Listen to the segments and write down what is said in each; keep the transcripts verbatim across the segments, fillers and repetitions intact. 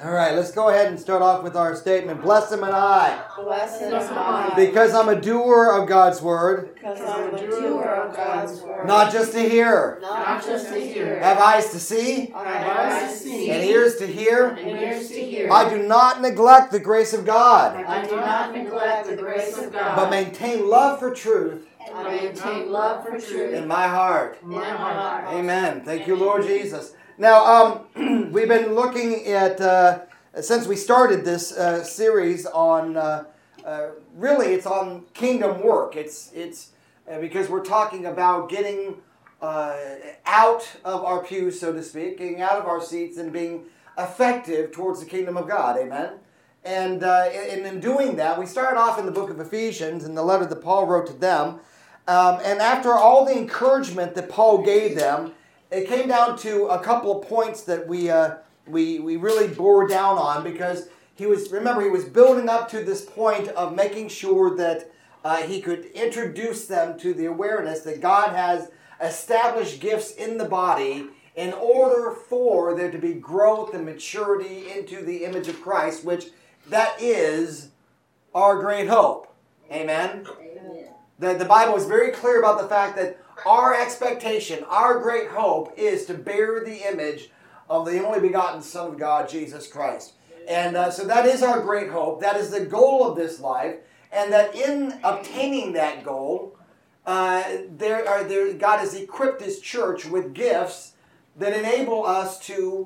All right, let's go ahead and start off with our statement. Blessed am I. Blessed am I. Because I'm a doer of God's word. Because I'm a doer of God's word. Not just to hear. Not just to hear. Have eyes to see. I have eyes to see. And ears to hear. And ears to hear. I do not neglect the grace of God. I do not neglect the grace of God. But maintain love for truth. I maintain love for truth. In my heart. In my heart. Amen. Thank you, Lord Jesus. Now, um, we've been looking at, uh, since we started this uh, series on, uh, uh, really it's on kingdom work. It's it's uh, because we're talking about getting uh, out of our pews, so to speak, getting out of our seats and being effective towards the kingdom of God. Amen. And, uh, and in doing that, we started off in the book of Ephesians in the letter that Paul wrote to them. Um, and after all the encouragement that Paul gave them, it came down to a couple of points that we uh, we we really bore down on, because he was remember he was building up to this point of making sure that uh, he could introduce them to the awareness that God has established gifts in the body in order for there to be growth and maturity into the image of Christ, which that is our great hope. Amen. Amen. The, the Bible is very clear about the fact that our expectation, our great hope, is to bear the image of the only begotten Son of God, Jesus Christ. And uh, so that is our great hope. That is the goal of this life. And that in obtaining that goal, uh, there are there God has equipped His church with gifts that enable us to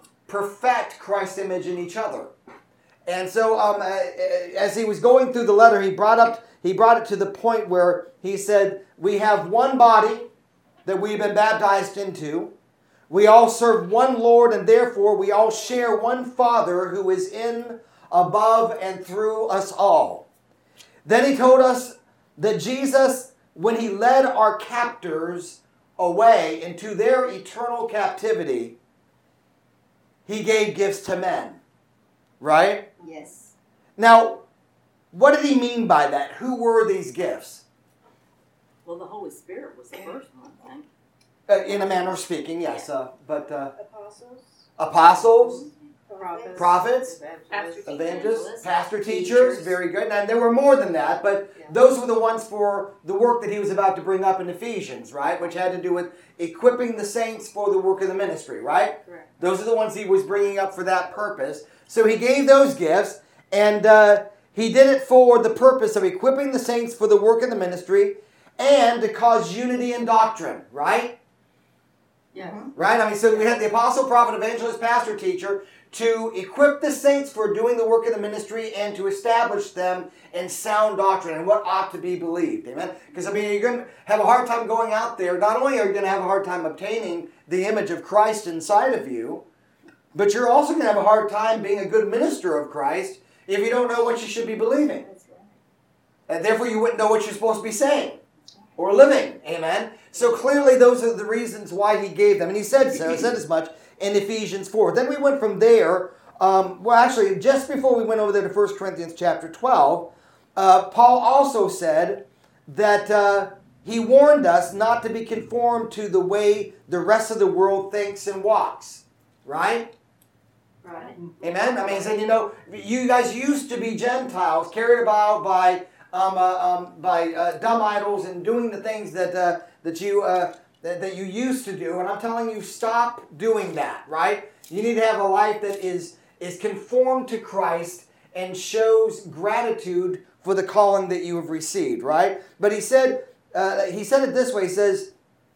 perfect Christ's image in each other. And so um, as he was going through the letter, he brought up he brought it to the point where he said, we have one body that we've been baptized into. We all serve one Lord, and therefore we all share one Father who is in, above, and through us all. Then he told us that Jesus, when he led our captors away into their eternal captivity, he gave gifts to men. Right? Yes. Now, what did he mean by that? Who were these gifts? Well, the Holy Spirit was the first one, I think. Uh, in a manner of speaking, yes. Uh, but uh, Apostles. Apostles, Prophets. prophets, Pastors, evangelists, pastor teachers. teachers. Very good. And there were more than that, but Yeah. those were the ones for the work that he was about to bring up in Ephesians, right? Which had to do with equipping the saints for the work of the ministry, right? Correct. Those are the ones he was bringing up for that purpose. So he gave those gifts, and uh, he did it for the purpose of equipping the saints for the work of the ministry and to cause unity in doctrine, right? Yeah. Right? I mean, so we had the apostle, prophet, evangelist, pastor, teacher to equip the saints for doing the work of the ministry and to establish them in sound doctrine and what ought to be believed. Amen? Because, I mean, you're going to have a hard time going out there. Not only are you going to have a hard time obtaining the image of Christ inside of you, but you're also going to have a hard time being a good minister of Christ if you don't know what you should be believing. That's right. And therefore you wouldn't know what you're supposed to be saying or living. Amen? So clearly those are the reasons why he gave them. And he said so, said as much in Ephesians four. Then we went from there, um, well actually just before we went over there to First Corinthians chapter twelve, uh, Paul also said that uh, he warned us not to be conformed to the way the rest of the world thinks and walks. Right? Right. Amen? I mean, he said, you know, you guys used to be Gentiles, carried about by um, uh, um, by uh, dumb idols and doing the things that uh, that you uh, that, that you used to do. And I'm telling you, stop doing that, right? You need to have a life that is is conformed to Christ and shows gratitude for the calling that you have received, right? But he said, uh, he said it this way, he says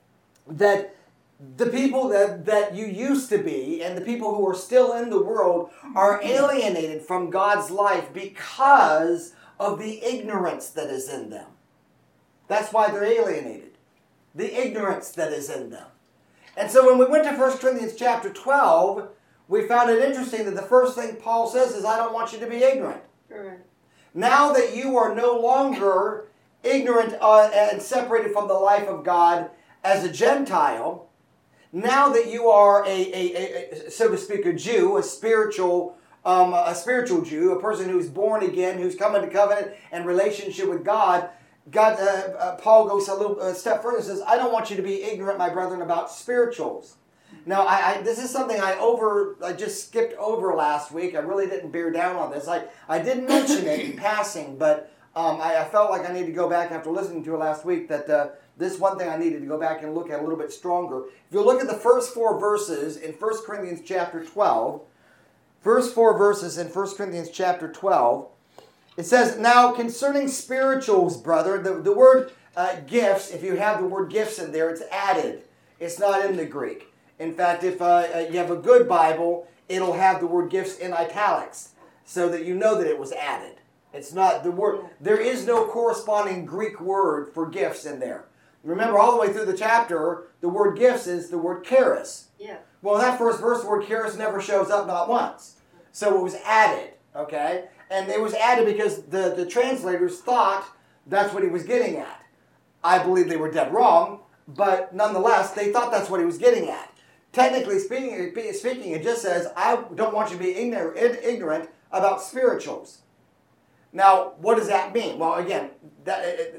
that the people that, that you used to be and the people who are still in the world are alienated from God's life because of the ignorance that is in them. That's why they're alienated. The ignorance that is in them. And so when we went to First Corinthians chapter twelve, we found it interesting that the first thing Paul says is, I don't want you to be ignorant. Correct. Now that you are no longer ignorant uh, and separated from the life of God as a Gentile, now that you are a, a, a, so to speak, a Jew, a spiritual, um, a spiritual Jew, a person who's born again, who's come into covenant and relationship with God, God, uh, uh, Paul goes a little a step further and says, I don't want you to be ignorant, my brethren, about spirituals. Now, I, I this is something I over I just skipped over last week. I really didn't bear down on this. I, I did mention it in passing, but um, I, I felt like I needed to go back after listening to it last week that uh, this one thing I needed to go back and look at a little bit stronger. If you look at the first four verses in First Corinthians chapter twelve, first four verses in First Corinthians chapter twelve, it says, "Now concerning spirituals, brother," the, the word uh, gifts, if you have the word gifts in there, it's added. It's not in the Greek. In fact, if uh, you have a good Bible, it'll have the word gifts in italics so that you know that it was added. It's not the word. There is no corresponding Greek word for gifts in there. Remember, all the way through the chapter, the word gifts is the word charis. Yeah. Well, in that first verse, the word charis never shows up, not once. So it was added, okay? And it was added because the, the translators thought that's what he was getting at. I believe they were dead wrong, but nonetheless, they thought that's what he was getting at. Technically speaking, speaking, it just says, I don't want you to be ignorant about spirituals. Now, what does that mean? Well, again, that,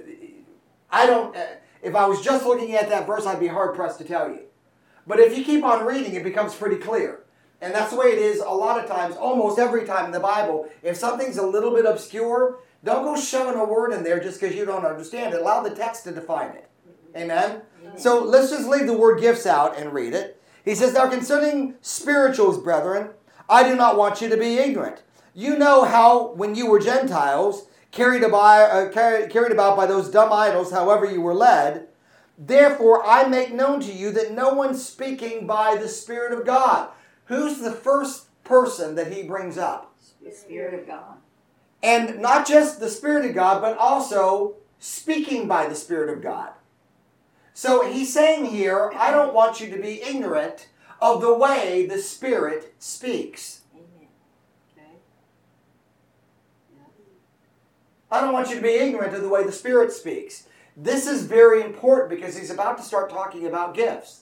I don't, if I was just looking at that verse, I'd be hard-pressed to tell you. But if you keep on reading, it becomes pretty clear. And that's the way it is a lot of times, almost every time in the Bible. If something's a little bit obscure, don't go shoving a word in there just because you don't understand it. Allow the text to define it. Amen? Amen? So let's just leave the word gifts out and read it. He says, "Now concerning spirituals, brethren, I do not want you to be ignorant. You know how, when you were Gentiles, carried about, uh, carried, carried about by those dumb idols, however you were led. Therefore I make known to you that no one speaking by the Spirit of God." Who's the first person that he brings up? The Spirit of God. And not just the Spirit of God, but also speaking by the Spirit of God. So he's saying here, I don't want you to be ignorant of the way the Spirit speaks. Amen. Okay. I don't want you to be ignorant of the way the Spirit speaks. This is very important because he's about to start talking about gifts.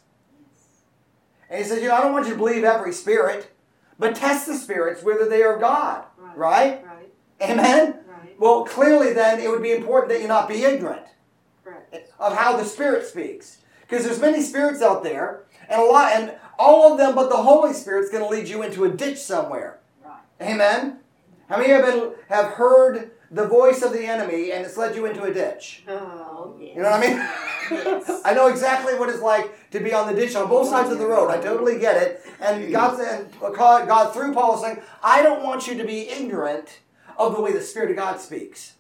And he says, you know, I don't want you to believe every spirit, but test the spirits whether they are God. Right. Right? Right. Amen? Right. Well, clearly then it would be important that you not be ignorant Correct. of how the Spirit speaks. Because there's many spirits out there, and a lot, and all of them but the Holy Spirit's going to lead you into a ditch somewhere. Right. Amen? How many of you have, been, have heard the voice of the enemy and it's led you into a ditch? Oh, yes. You know what I mean? Yes. I know exactly what it's like to be on the ditch on both sides of the road. I totally get it. And God, and God through Paul is saying, I don't want you to be ignorant of the way the Spirit of God speaks.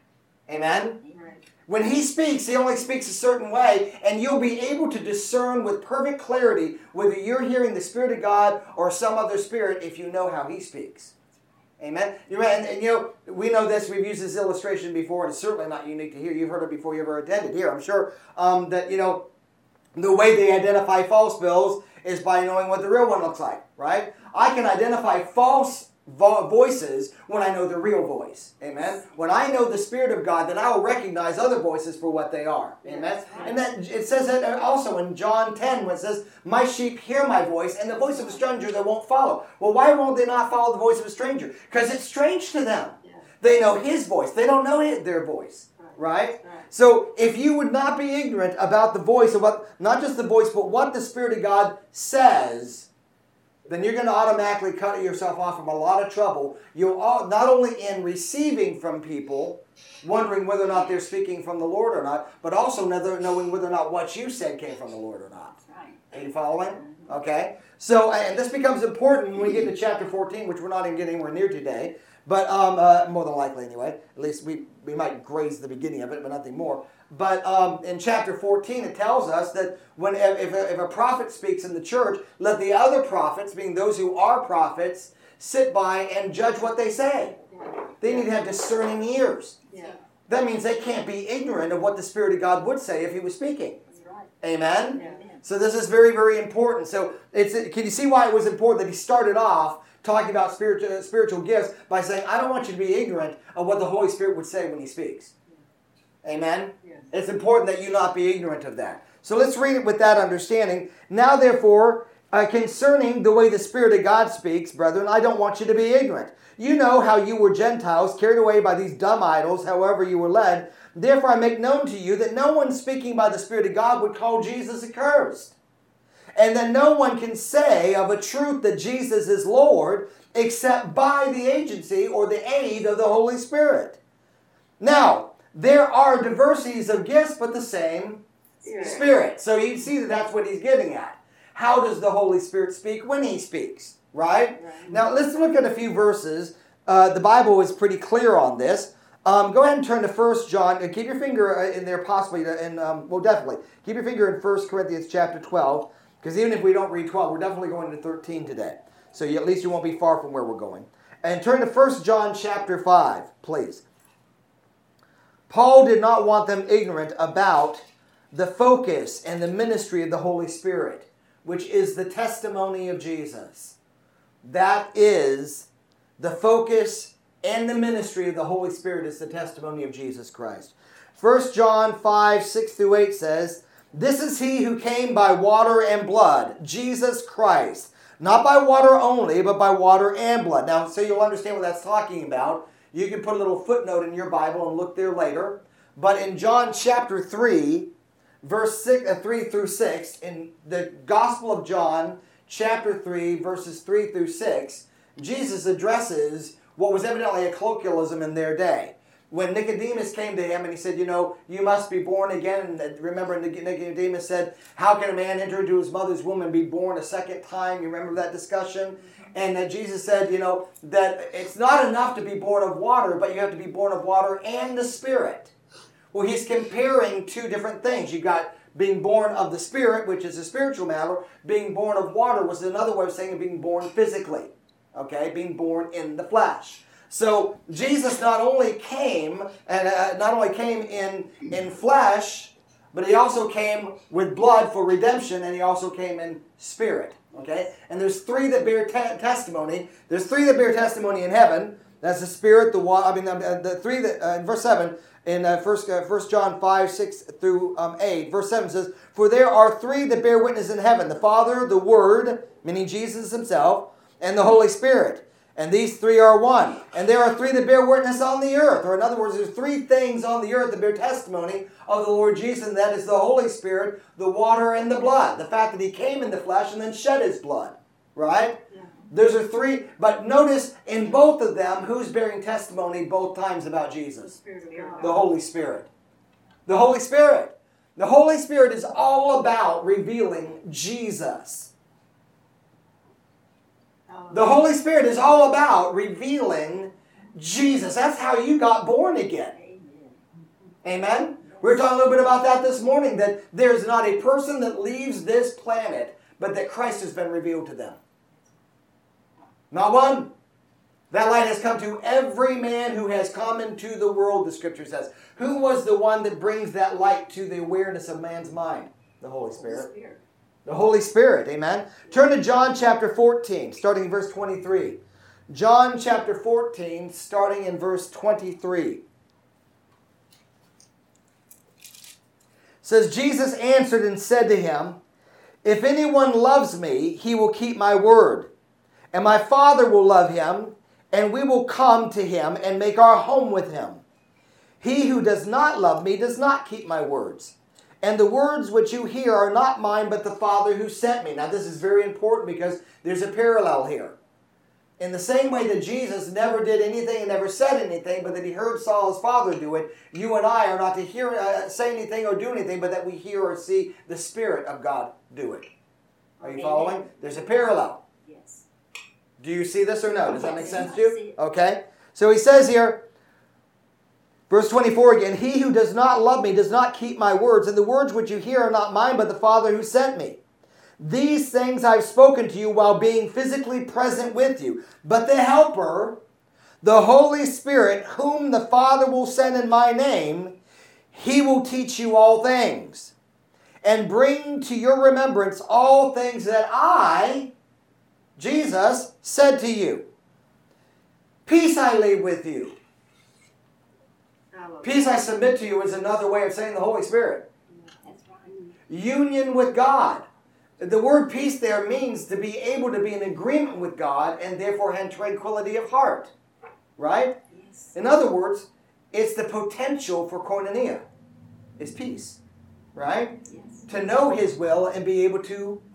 Amen? Right. When He speaks, He only speaks a certain way, and you'll be able to discern with perfect clarity whether you're hearing the Spirit of God or some other spirit if you know how He speaks. Amen? You know, and, and you know, we know this, we've used this illustration before, and it's certainly not unique to here. You've heard it before you ever attended here, I'm sure, um, that, you know, the way they identify false bills is by knowing what the real one looks like, right? I can identify false vo- voices when I know the real voice. Amen? When I know the Spirit of God, then I will recognize other voices for what they are. Amen? And that it says that also in John ten when it says, my sheep hear my voice, and the voice of a stranger they won't follow. Well, why won't they not follow the voice of a stranger? Because it's strange to them. Yeah. They know his voice. They don't know his, their voice. Right? Right. So if you would not be ignorant about the voice of what, not just the voice, but what the Spirit of God says, then you're going to automatically cut yourself off from a lot of trouble. You'll all, not only in receiving from people, wondering whether or not they're speaking from the Lord or not, but also knowing whether or not what you said came from the Lord or not. Right. Are you following? Okay. So, and this becomes important when we get to chapter fourteen, which we're not even getting anywhere near today. But um, uh, more than likely anyway. At least we, we might graze the beginning of it, but nothing more. But um, in chapter fourteen, it tells us that when if, if, a, if a prophet speaks in the church, let the other prophets, being those who are prophets, sit by and judge what they say. Yeah. They need to have discerning ears. Yeah. That means they can't be ignorant of what the Spirit of God would say if He was speaking. That's right. Amen? Yeah. So this is very, very important. So it's can you see why it was important that he started off talking about spiritual spiritual gifts by saying, I don't want you to be ignorant of what the Holy Spirit would say when He speaks. Amen? Yes. It's important that you not be ignorant of that. So let's read it with that understanding. Now, therefore, uh, concerning the way the Spirit of God speaks, brethren, I don't want you to be ignorant. You know how you were Gentiles, carried away by these dumb idols, however you were led. Therefore I make known to you that no one speaking by the Spirit of God would call Jesus accursed. And that no one can say of a truth that Jesus is Lord except by the agency or the aid of the Holy Spirit. Now, there are diversities of gifts, but the same Spirit. Spirit. So you see that that's what he's getting at. How does the Holy Spirit speak when he speaks? Right? Right. Now, let's look at a few verses. Uh, the Bible is pretty clear on this. Um, go ahead and turn to First John. And keep your finger uh, in there possibly. And um, well, definitely. Keep your finger in First Corinthians chapter twelve. Because even if we don't read twelve, we're definitely going to thirteen today. So you, at least you won't be far from where we're going. And turn to First John chapter five, please. Paul did not want them ignorant about the focus and the ministry of the Holy Spirit, which is the testimony of Jesus. That is the focus and the ministry of the Holy Spirit is the testimony of Jesus Christ. First John five, six through eight says, "This is he who came by water and blood, Jesus Christ. Not by water only, but by water and blood." Now, so you'll understand what that's talking about. You can put a little footnote in your Bible and look there later. But in John chapter three, verse six, uh, three through six, in the Gospel of John, chapter three, verses three through six, Jesus addresses what was evidently a colloquialism in their day. When Nicodemus came to him and he said, you know, you must be born again. And remember, Nicodemus said, how can a man enter into his mother's womb and be born a second time? You remember that discussion? And uh, Jesus said, you know, that it's not enough to be born of water, but you have to be born of water and the Spirit. Well, he's comparing two different things. You've got being born of the Spirit, which is a spiritual matter. Being born of water was another way of saying being born physically. Okay, being born in the flesh. So Jesus not only came, and uh, not only came in, in flesh, but he also came with blood for redemption, and he also came in spirit. Okay, and there's three that bear te- testimony. There's three that bear testimony in heaven. That's the Spirit, the water. I mean, uh, the three that uh, in verse seven in uh, First uh, First John five six through um, eight. Verse seven says, "For there are three that bear witness in heaven: the Father, the Word, meaning Jesus Himself, and the Holy Spirit. And these three are one. And there are three that bear witness on the earth." Or in other words, there's three things on the earth that bear testimony of the Lord Jesus, and that is the Holy Spirit, the water, and the blood. The fact that He came in the flesh and then shed His blood. Right? Yeah. Those are three. But notice in both of them, who's bearing testimony both times about The Jesus? Spirit of God. The Holy Spirit. The Holy Spirit. The Holy Spirit is all about revealing Jesus. The Holy Spirit is all about revealing Jesus. That's how you got born again. Amen. Amen? We were talking a little bit about that this morning, that there's not a person that leaves this planet, but that Christ has been revealed to them. Not one. That light has come to every man who has come into the world, the Scripture says. Who was the one that brings that light to the awareness of man's mind? The Holy Spirit. Holy Spirit. The Holy Spirit, amen? Turn to John chapter fourteen, starting in verse twenty-three. John chapter fourteen, starting in verse twenty-three. It says, "Jesus answered and said to him, If anyone loves me, he will keep my word. And my Father will love him, and we will come to him and make our home with him. He who does not love me does not keep my words. And the words which you hear are not mine, but the Father who sent me." Now this is very important because there's a parallel here. In the same way that Jesus never did anything and never said anything, but that he heard Saul's Father do it, you and I are not to hear, uh, say anything or do anything, but that we hear or see the Spirit of God do it. Are you Amen. following? There's a parallel. Yes. Do you see this or no? Does that make Yes, sense to I you? see it. Okay. So he says here, verse twenty-four again, "He who does not love me does not keep my words, and the words which you hear are not mine, but the Father who sent me. These things I've spoken to you while being physically present with you. But the Helper, the Holy Spirit, whom the Father will send in my name, He will teach you all things, and bring to your remembrance all things that I, Jesus, said to you. Peace I leave with you. Hallelujah. Peace I submit to you" is another way of saying the Holy Spirit. That's right. Union with God. The word peace there means to be able to be in agreement with God and therefore have tranquility of heart. Right? Yes. In other words, it's the potential for koinonia. It's peace. Right? Yes. To know His will and be able to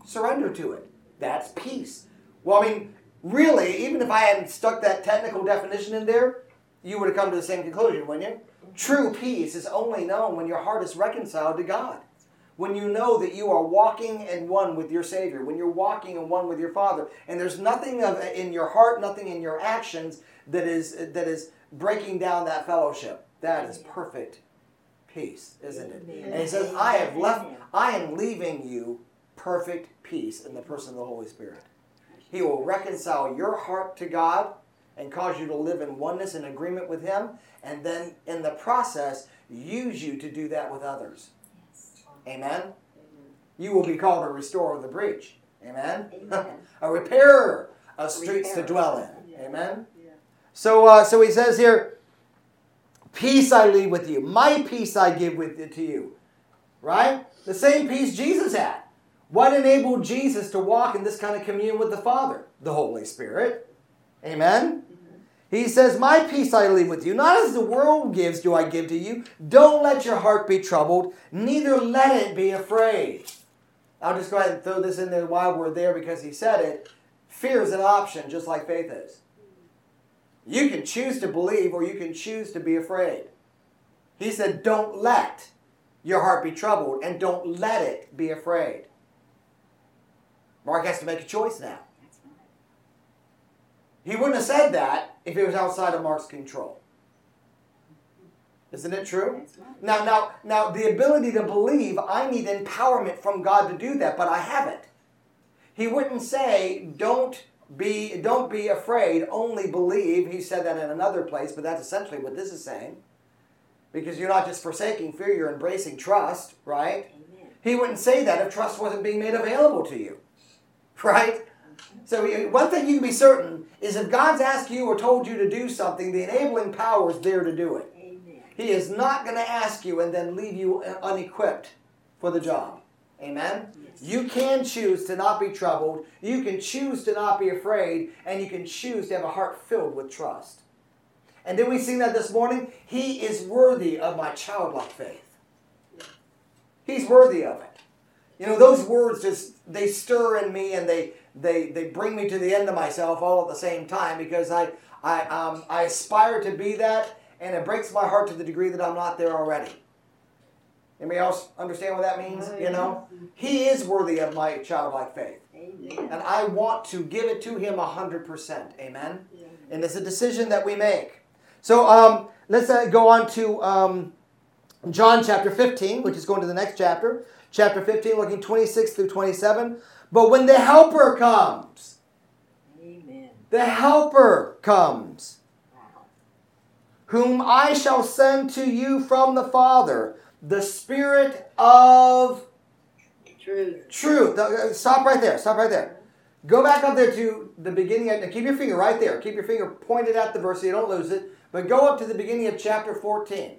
surrender to it. That's peace. Well, I mean, really, even if I hadn't stuck that technical definition in there, you would have come to the same conclusion, wouldn't you? True peace is only known when your heart is reconciled to God. When you know that you are walking in one with your Savior. When you're walking in one with your Father. And there's nothing of, in your heart, nothing in your actions that is, that is breaking down that fellowship. That is perfect peace, isn't it? Amen. And he says, I have left, I am leaving you perfect peace in the person of the Holy Spirit. He will reconcile your heart to God and cause you to live in oneness and agreement with Him. And then in the process, use you to do that with others. Amen? You will be called a restorer of the breach. Amen? Amen. A repairer of streets Repairer. to dwell in. Yeah. Amen? Yeah. So, uh, so he says here, peace I leave with you. My peace I give with to you. Right? The same peace Jesus had. What enabled Jesus to walk in this kind of communion with the Father? The Holy Spirit. Amen? He says, my peace I leave with you. Not as the world gives do I give to you. Don't let your heart be troubled. Neither let it be afraid. I'll just go ahead and throw this in there while we're there because he said it. Fear is an option just like faith is. You can choose to believe or you can choose to be afraid. He said, don't let your heart be troubled and don't let it be afraid. Mark has to make a choice now. That's right. He wouldn't have said that if it was outside of Mark's control. Isn't it true? That's right. Now, now, now, the ability to believe, I need empowerment from God to do that, but I haven't. He wouldn't say, don't be, don't be afraid, only believe. He said that in another place, but that's essentially what this is saying. Because you're not just forsaking fear, you're embracing trust, right? Amen. He wouldn't say that if trust wasn't being made available to you, right? So one thing you can be certain is if God's asked you or told you to do something, the enabling power is there to do it. Amen. He is not going to ask you and then leave you unequipped for the job. Amen? Yes. You can choose to not be troubled. You can choose to not be afraid. And you can choose to have a heart filled with trust. And then we sing that this morning. He is worthy of my childlike faith. He's worthy of it. You know, those words just, they stir in me and they they they bring me to the end of myself all at the same time because I I um I aspire to be that and it breaks my heart to the degree that I'm not there already. Anybody else understand what that means? You know? He is worthy of my childlike faith. Amen. And I want to give it to him one hundred percent. Amen? Yeah. And it's a decision that we make. So um, let's uh, go on to um, John chapter fifteen, which is going to the next chapter. Chapter fifteen, looking twenty-six through twenty-seven. But when the Helper comes, Amen. the Helper comes, Wow. whom I shall send to you from the Father, the Spirit of Truth. truth. Uh, Stop right there. Stop right there. Go back up there to the beginning. Of, keep your finger right there. Keep your finger pointed at the verse so you don't lose it. But go up to the beginning of chapter fourteen.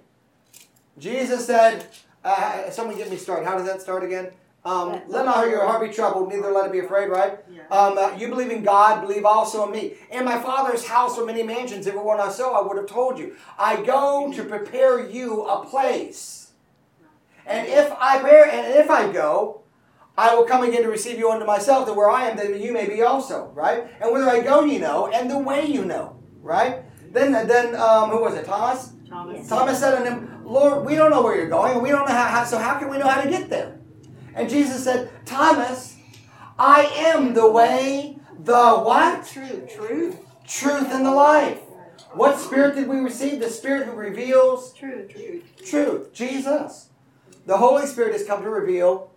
Jesus said, uh, someone get me started. How does that start again? Um, let not your heart be troubled, neither let it be afraid, right? Yeah. Um, uh, you believe in God, believe also in me. In my Father's house are many mansions. If it were not so, I would have told you. I go to prepare you a place. And if I prepare, and if I go, I will come again to receive you unto myself, that where I am, that you may be also, right? And whither I go, you know, and the way you know, right? Then, then um, who was it? Thomas? Thomas. Yes. Thomas said unto him, Lord, we don't know where you're going, and we don't know how, how, so how can we know how to get there? And Jesus said, Thomas, I am the way, the what? Truth. Truth. Truth and the life. What spirit did we receive? The Spirit who reveals Truth. Truth. truth. Jesus. The Holy Spirit has come to reveal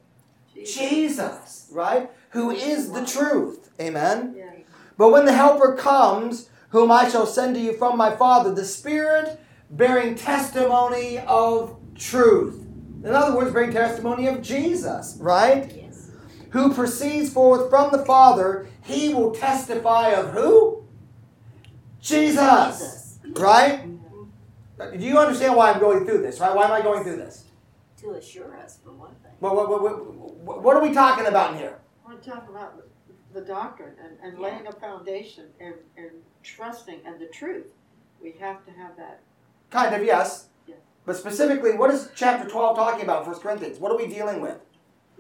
Jesus, right? Who is the truth. Amen? Yeah. But when the Helper comes, whom I shall send to you from my Father, the Spirit bearing testimony of truth. In other words, bearing testimony of Jesus, right? Yes. Who proceeds forth from the Father, he will testify of who? Jesus. Jesus. Right? Do you understand why I'm going through this, right? Why am I going through this? To assure us, for one thing. What, what, what, what, what are we talking about here? We're talking about the doctrine and, and Yeah. laying a foundation and, and trusting and the truth. We have to have that. Kind of, yes. Yeah. But specifically, what is chapter twelve talking about in First Corinthians? What are we dealing with?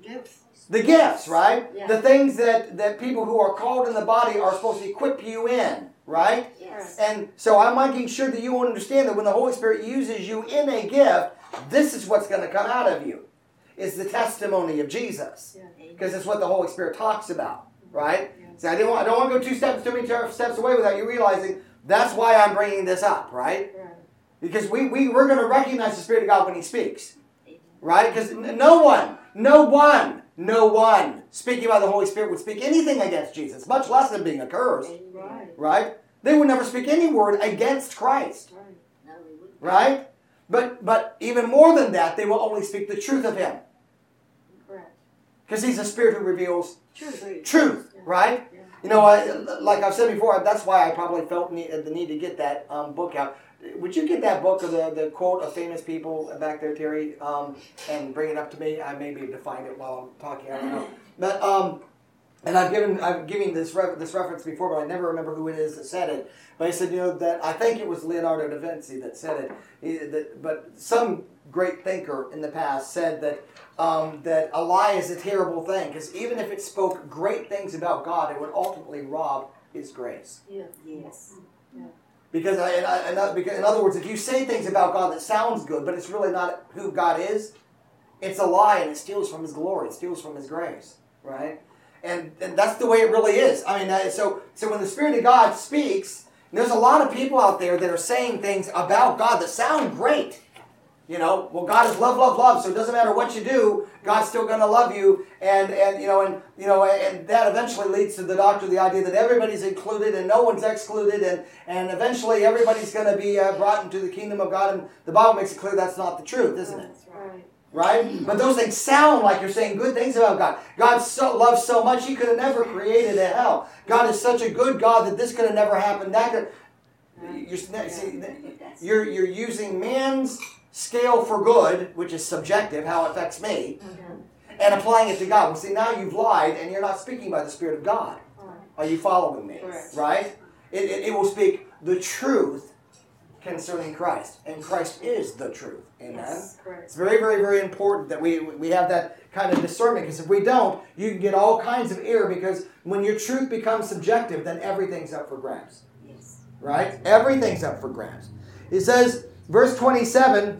Gifts. The gifts, right? Yeah. The things that, that people who are called in the body are supposed to equip you in, right? Yes. And so I'm making sure that you understand that when the Holy Spirit uses you in a gift, this is what's going to come out of you. It's the testimony of Jesus. Yeah. Because it's what the Holy Spirit talks about, right? Yeah. So I, didn't want, I don't want to go two steps, too many steps away without you realizing that's why I'm bringing this up, right? Right. Because we, we, we're going to recognize the Spirit of God when He speaks, right? Because no one, no one, no one speaking by the Holy Spirit would speak anything against Jesus, much less than being accursed, Right. right? They would never speak any word against Christ, Right. No, we wouldn't. right? But, but even more than that, they will only speak the truth of Him. Correct. Because He's a Spirit who reveals Truth. truth, Yeah. right? Yeah. You know, I, like I've said before, that's why I probably felt need, the need to get that um, book out. Would you get that book of the, the quote of famous people back there, Terry, um, and bring it up to me? I may be able to find it while I'm talking. I don't know. But um, and I've given I've given this re- this reference before, but I never remember who it is that said it. But I said, you know, that I think it was Leonardo da Vinci that said it. He, that, but some great thinker in the past said that um, that a lie is a terrible thing because even if it spoke great things about God, it would ultimately rob His grace. Yeah. Yes. Because, I, and I, and I, because, in other words, if you say things about God that sounds good, but it's really not who God is, it's a lie and it steals from His glory. It steals from His grace, right? And, and that's the way it really is. I mean, uh, so so when the Spirit of God speaks, there's a lot of people out there that are saying things about God that sound great. You know, well, God is love, love, love. So it doesn't matter what you do, God's still going to love you, and and you know, and you know, and that eventually leads to the doctrine, the idea that everybody's included and no one's excluded, and and eventually everybody's going to be uh, brought into the kingdom of God. And the Bible makes it clear that's not the truth, isn't it? That's right. Right? But those things sound like you're saying good things about God. God so loves so much, He could have never created a hell. God is such a good God that this could have never happened. That could. You're, see, you're you're using man's scale for good, which is subjective, how it affects me, and applying it to God. Well, see, now you've lied, and you're not speaking by the Spirit of God. Are you following me? Correct. Right? It, it, it will speak the truth concerning Christ, and Christ is the truth. Amen? Yes. Correct. It's very, very, very important that we we have that kind of discernment, because if we don't, you can get all kinds of error, because when your truth becomes subjective, then everything's up for grabs. Yes. Right? Everything's up for grabs. It says, verse twenty-seven,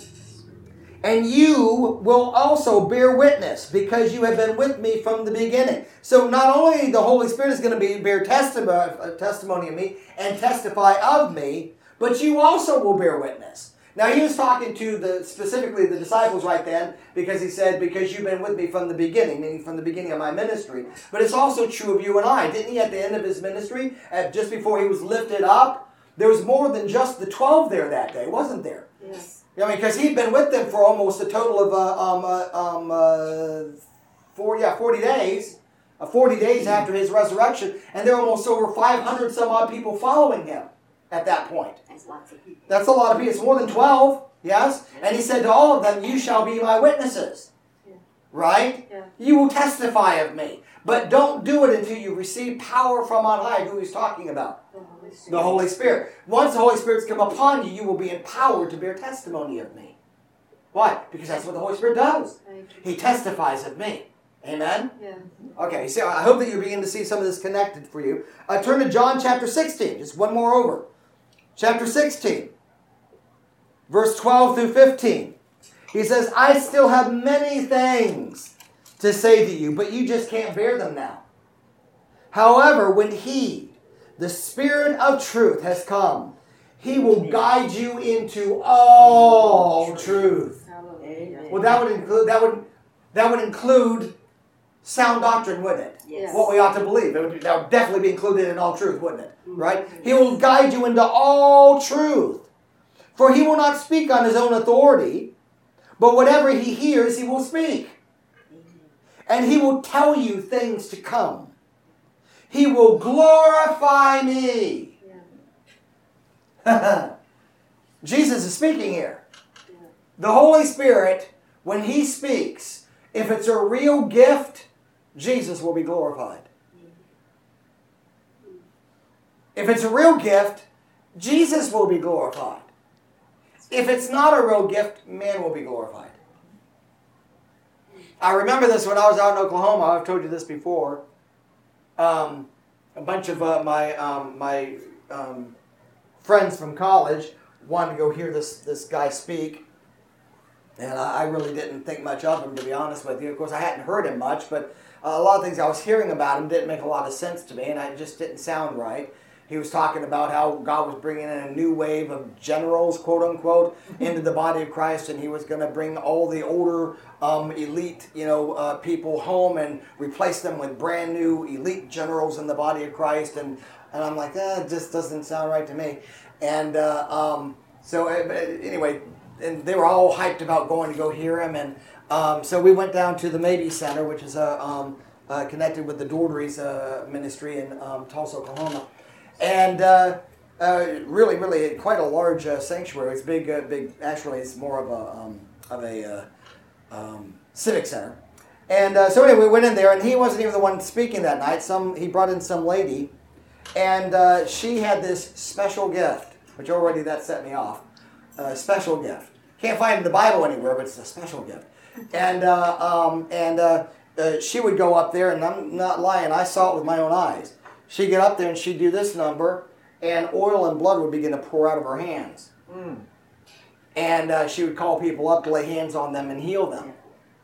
and you will also bear witness because you have been with me from the beginning. So not only the Holy Spirit is going to be bear testimony, testimony of me and testify of me, but you also will bear witness. Now he was talking to the specifically the disciples right then, because he said, because you've been with me from the beginning, meaning from the beginning of my ministry. But it's also true of you and I. Didn't he at the end of his ministry, at, just before he was lifted up, there was more than just the twelve there that day, wasn't there? Yes. I mean, because he'd been with them for almost a total of uh, um, uh, um, uh, four, yeah, forty days, uh, forty days after his resurrection, and there were almost over five hundred some odd people following him at that point. That's lots of people. That's a lot of people. It's more than twelve, yes? And he said to all of them, you shall be my witnesses. Yeah. Right? Yeah. You will testify of me. But don't do it until you receive power from on high, who he's talking about. The Holy Spirit. The Holy Spirit. Once the Holy Spirit's come upon you, you will be empowered to bear testimony of me. Why? Because that's what the Holy Spirit does. Thank you. He testifies of me. Amen? Yeah. Okay, so I hope that you begin to see some of this connected for you. Uh, turn to John chapter sixteen. Just one more over. Chapter sixteen. Verse twelve through fifteen. He says, I still have many things to say to you, but you just can't bear them now. However, when He, the Spirit of truth, has come, He will guide you into all truth. Hallelujah. Well, that would include that would that would include sound doctrine, wouldn't it? Yes. What we ought to believe. It would, that would definitely be included in all truth, wouldn't it? Right? He will guide you into all truth. For He will not speak on His own authority, but whatever He hears, He will speak. And He will tell you things to come. He will glorify me. Yeah. Jesus is speaking here. Yeah. The Holy Spirit, when He speaks, if it's a real gift, Jesus will be glorified. If it's a real gift, Jesus will be glorified. If it's not a real gift, man will be glorified. I remember this when I was out in Oklahoma. I've told you this before. Um, a bunch of uh, my um, my um, friends from college wanted to go hear this this guy speak, and I, I really didn't think much of him, to be honest with you. Of course, I hadn't heard him much, but uh, a lot of things I was hearing about him didn't make a lot of sense to me, and it just didn't sound right. He was talking about how God was bringing in a new wave of generals, quote unquote, into the body of Christ, and He was going to bring all the older um, elite, you know, uh, people home and replace them with brand new elite generals in the body of Christ. And and I'm like, eh, it just doesn't sound right to me. And uh, um, so uh, anyway, and they were all hyped about going to go hear him. And um, so we went down to the Mabee Center, which is uh, um, uh, connected with the Daughtry's uh, ministry in um, Tulsa, Oklahoma. And uh, uh, really, really quite a large uh, sanctuary. It's big, uh, big. Actually, it's more of a um, of a uh, um, civic center. And uh, so anyway, we went in there, and he wasn't even the one speaking that night. Some he brought in some lady, and uh, she had this special gift, which already that set me off. A special gift. Can't find it in the Bible anywhere, but it's a special gift. And uh, um, and uh, uh, she would go up there, and I'm not lying. I saw it with my own eyes. She'd get up there and she'd do this number, and oil and blood would begin to pour out of her hands. Mm. And uh, she would call people up to lay hands on them and heal them.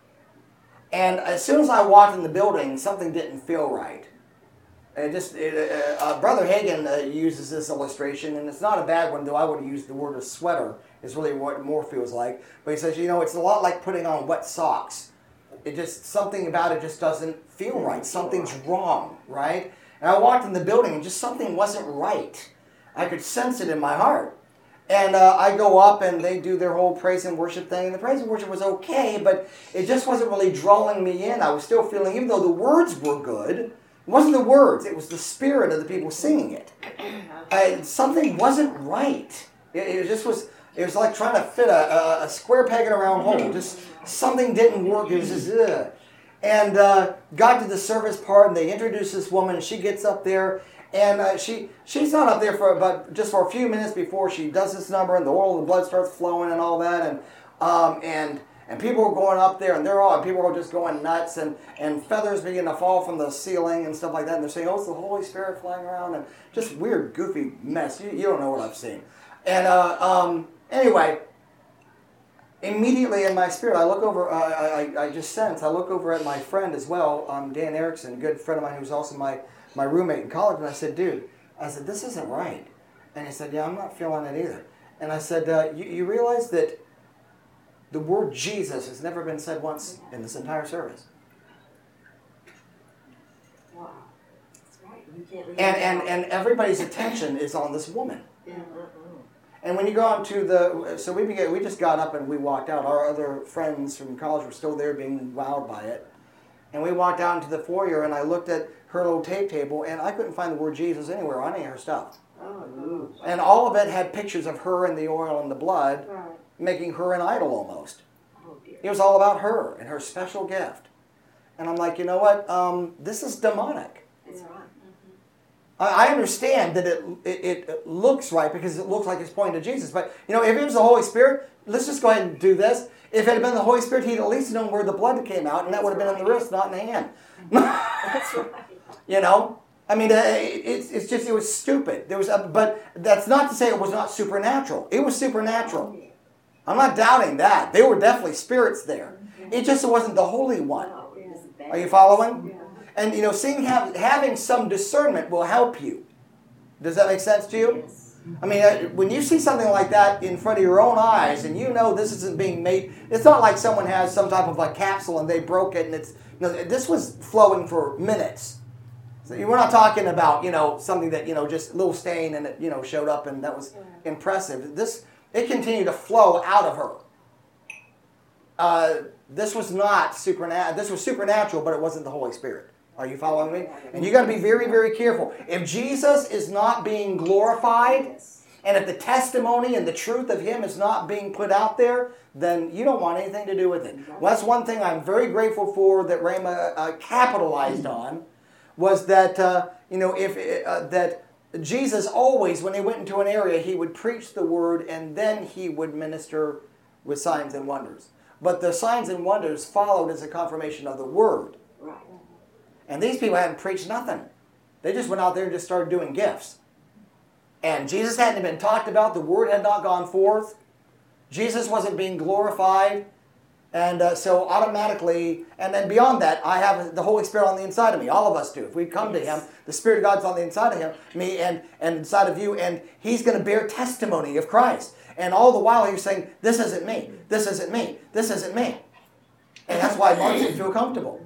And as soon as I walked in the building, something didn't feel right. It just, it, uh, uh, Brother Hagin uh, uses this illustration, and it's not a bad one, though I would have used the word of sweater, is really what it more feels like. But he says, you know, it's a lot like putting on wet socks. It just, something about it just doesn't feel right. Something's wrong, right? And I walked in the building and just something wasn't right. I could sense it in my heart. And uh, I go up and they do their whole praise and worship thing. And the praise and worship was okay, but it just wasn't really drawing me in. I was still feeling, even though the words were good, it wasn't the words. It was the spirit of the people singing it. Uh, something wasn't right. It, it just was, it was like trying to fit a, a, a square peg in a round hole. Just something didn't work. It was just, ugh. And uh, got to the service part, and they introduced this woman, and she gets up there, and uh, she she's not up there for about just for a few minutes before she does this number, and the oil and the blood starts flowing and all that, and um, and and people are going up there, and they're all people are just going nuts, and, and feathers begin to fall from the ceiling and stuff like that, and they're saying, oh, it's the Holy Spirit flying around, and just weird, goofy mess. You, you don't know what I've seen. And uh, um, anyway. Immediately in my spirit, I look over, uh, I, I just sense, I look over at my friend as well, um, Dan Erickson, a good friend of mine who was also my, my roommate in college, and I said, dude, I said, this isn't right. And he said, yeah, I'm not feeling it either. And I said, uh, you, you realize that the word Jesus has never been said once in this entire service. Wow. That's right. You can't leave And, it and, out. and everybody's attention is on this woman. Yeah. And when you go on to the, so we began, we just got up and we walked out. Our other friends from college were still there being wowed by it. And we walked out into the foyer, and I looked at her little tape table, and I couldn't find the word Jesus anywhere on any of her stuff. Oh, And all of it had pictures of her and the oil and the blood, right. making her an idol almost. Oh, dear. It was all about her and her special gift. And I'm like, you know what? Um, this is demonic. That's right. I understand that it, it it looks right because it looks like it's pointing to Jesus. But, you know, if it was the Holy Spirit, let's just go ahead and do this. If it had been the Holy Spirit, he'd at least known where the blood came out, and that would have been in the wrist, not in the hand. That's right. You know? I mean, uh, it, it's, it's just, it was stupid. There was, a, But that's not to say it was not supernatural. It was supernatural. I'm not doubting that. There were definitely spirits there. It just wasn't the Holy One. No, it was bad. Are you following? Yeah. And, you know, seeing have, having some discernment will help you. Does that make sense to you? Yes. I mean, uh, when you see something like that in front of your own eyes, and you know this isn't being made, it's not like someone has some type of a capsule and they broke it, and it's, you know, this was flowing for minutes. So we're not talking about, you know, something that, you know, just a little stain and it, you know, showed up and that was impressive. This, it continued to flow out of her. Uh, this was not supernatural. This was supernatural, but it wasn't the Holy Spirit. Are you following me? And you got to be very, very careful. If Jesus is not being glorified, Yes. and if the testimony and the truth of Him is not being put out there, then you don't want anything to do with it. Well, that's one thing I'm very grateful for that Rhema uh, capitalized on, was that uh, you know if uh, that Jesus always, when He went into an area, He would preach the word and then He would minister with signs and wonders. but the signs and wonders followed as a confirmation of the word. Right. And these people hadn't preached nothing. They just went out there and just started doing gifts. And Jesus hadn't been talked about. The word had not gone forth. Jesus wasn't being glorified. And uh, so automatically, and then beyond that, I have the Holy Spirit on the inside of me. All of us do. If we come to Him, the Spirit of God's on the inside of Him, me, and, and inside of you, and He's going to bear testimony of Christ. And all the while He's saying, this isn't me, this isn't me, this isn't me. And that's why Mark didn't feel comfortable.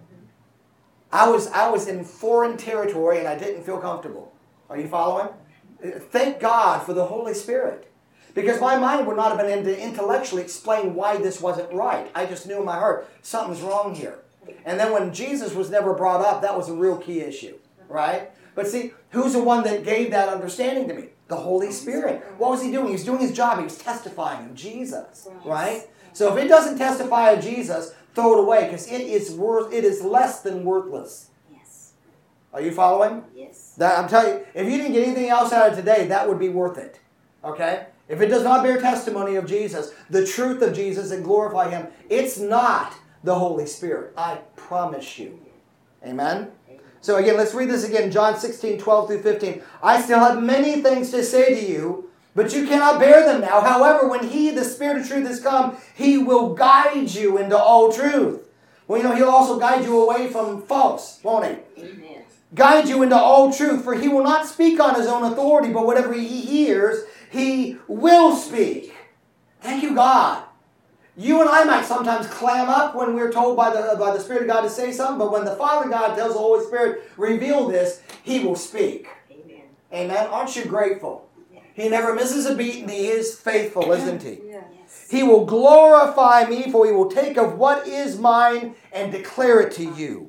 I was, I was in foreign territory and I didn't feel comfortable. Are you following? Thank God for the Holy Spirit. Because my mind would not have been able to intellectually explain why this wasn't right. I just knew in my heart, something's wrong here. And then when Jesus was never brought up, that was a real key issue, right? But see, who's the one that gave that understanding to me? The Holy Spirit. What was He doing? He was doing His job. He was testifying of Jesus, right? So if it doesn't testify of Jesus, throw it away, because it is worth. It is less than worthless. Yes. Are you following? Yes. That, I'm telling you, if you didn't get anything else out of today, that would be worth it. Okay? If it does not bear testimony of Jesus, the truth of Jesus, and glorify Him, it's not the Holy Spirit. I promise you. Amen? So again, let's read this again. John sixteen, twelve through fifteen. I still have many things to say to you, but you cannot bear them now. However, when He, the Spirit of truth, has come, He will guide you into all truth. Well, you know, He'll also guide you away from false, won't He? Amen. Guide you into all truth, for He will not speak on His own authority, but whatever He hears, He will speak. Thank you, God. You and I might sometimes clam up when we're told by the, by the Spirit of God to say something, but when the Father God tells the Holy Spirit, reveal this, He will speak. Amen. Amen. Aren't you grateful? He never misses a beat, and He is faithful, isn't He? Yes. He will glorify me, for He will take of what is mine and declare it to you.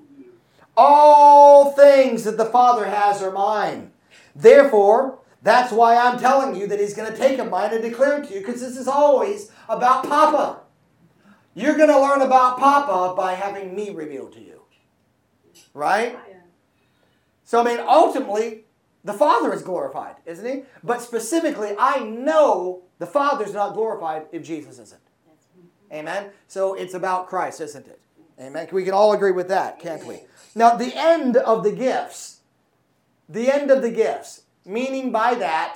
All things that the Father has are mine. Therefore, that's why I'm telling you that He's going to take of mine and declare it to you, because this is always about Papa. You're going to learn about Papa by having me revealed to you. Right? So, I mean, ultimately, the Father is glorified, isn't He? But specifically, I know the Father's not glorified if Jesus isn't. Amen? So it's about Christ, isn't it? Amen? We can all agree with that, can't we? Now, the end of the gifts, the end of the gifts, meaning by that,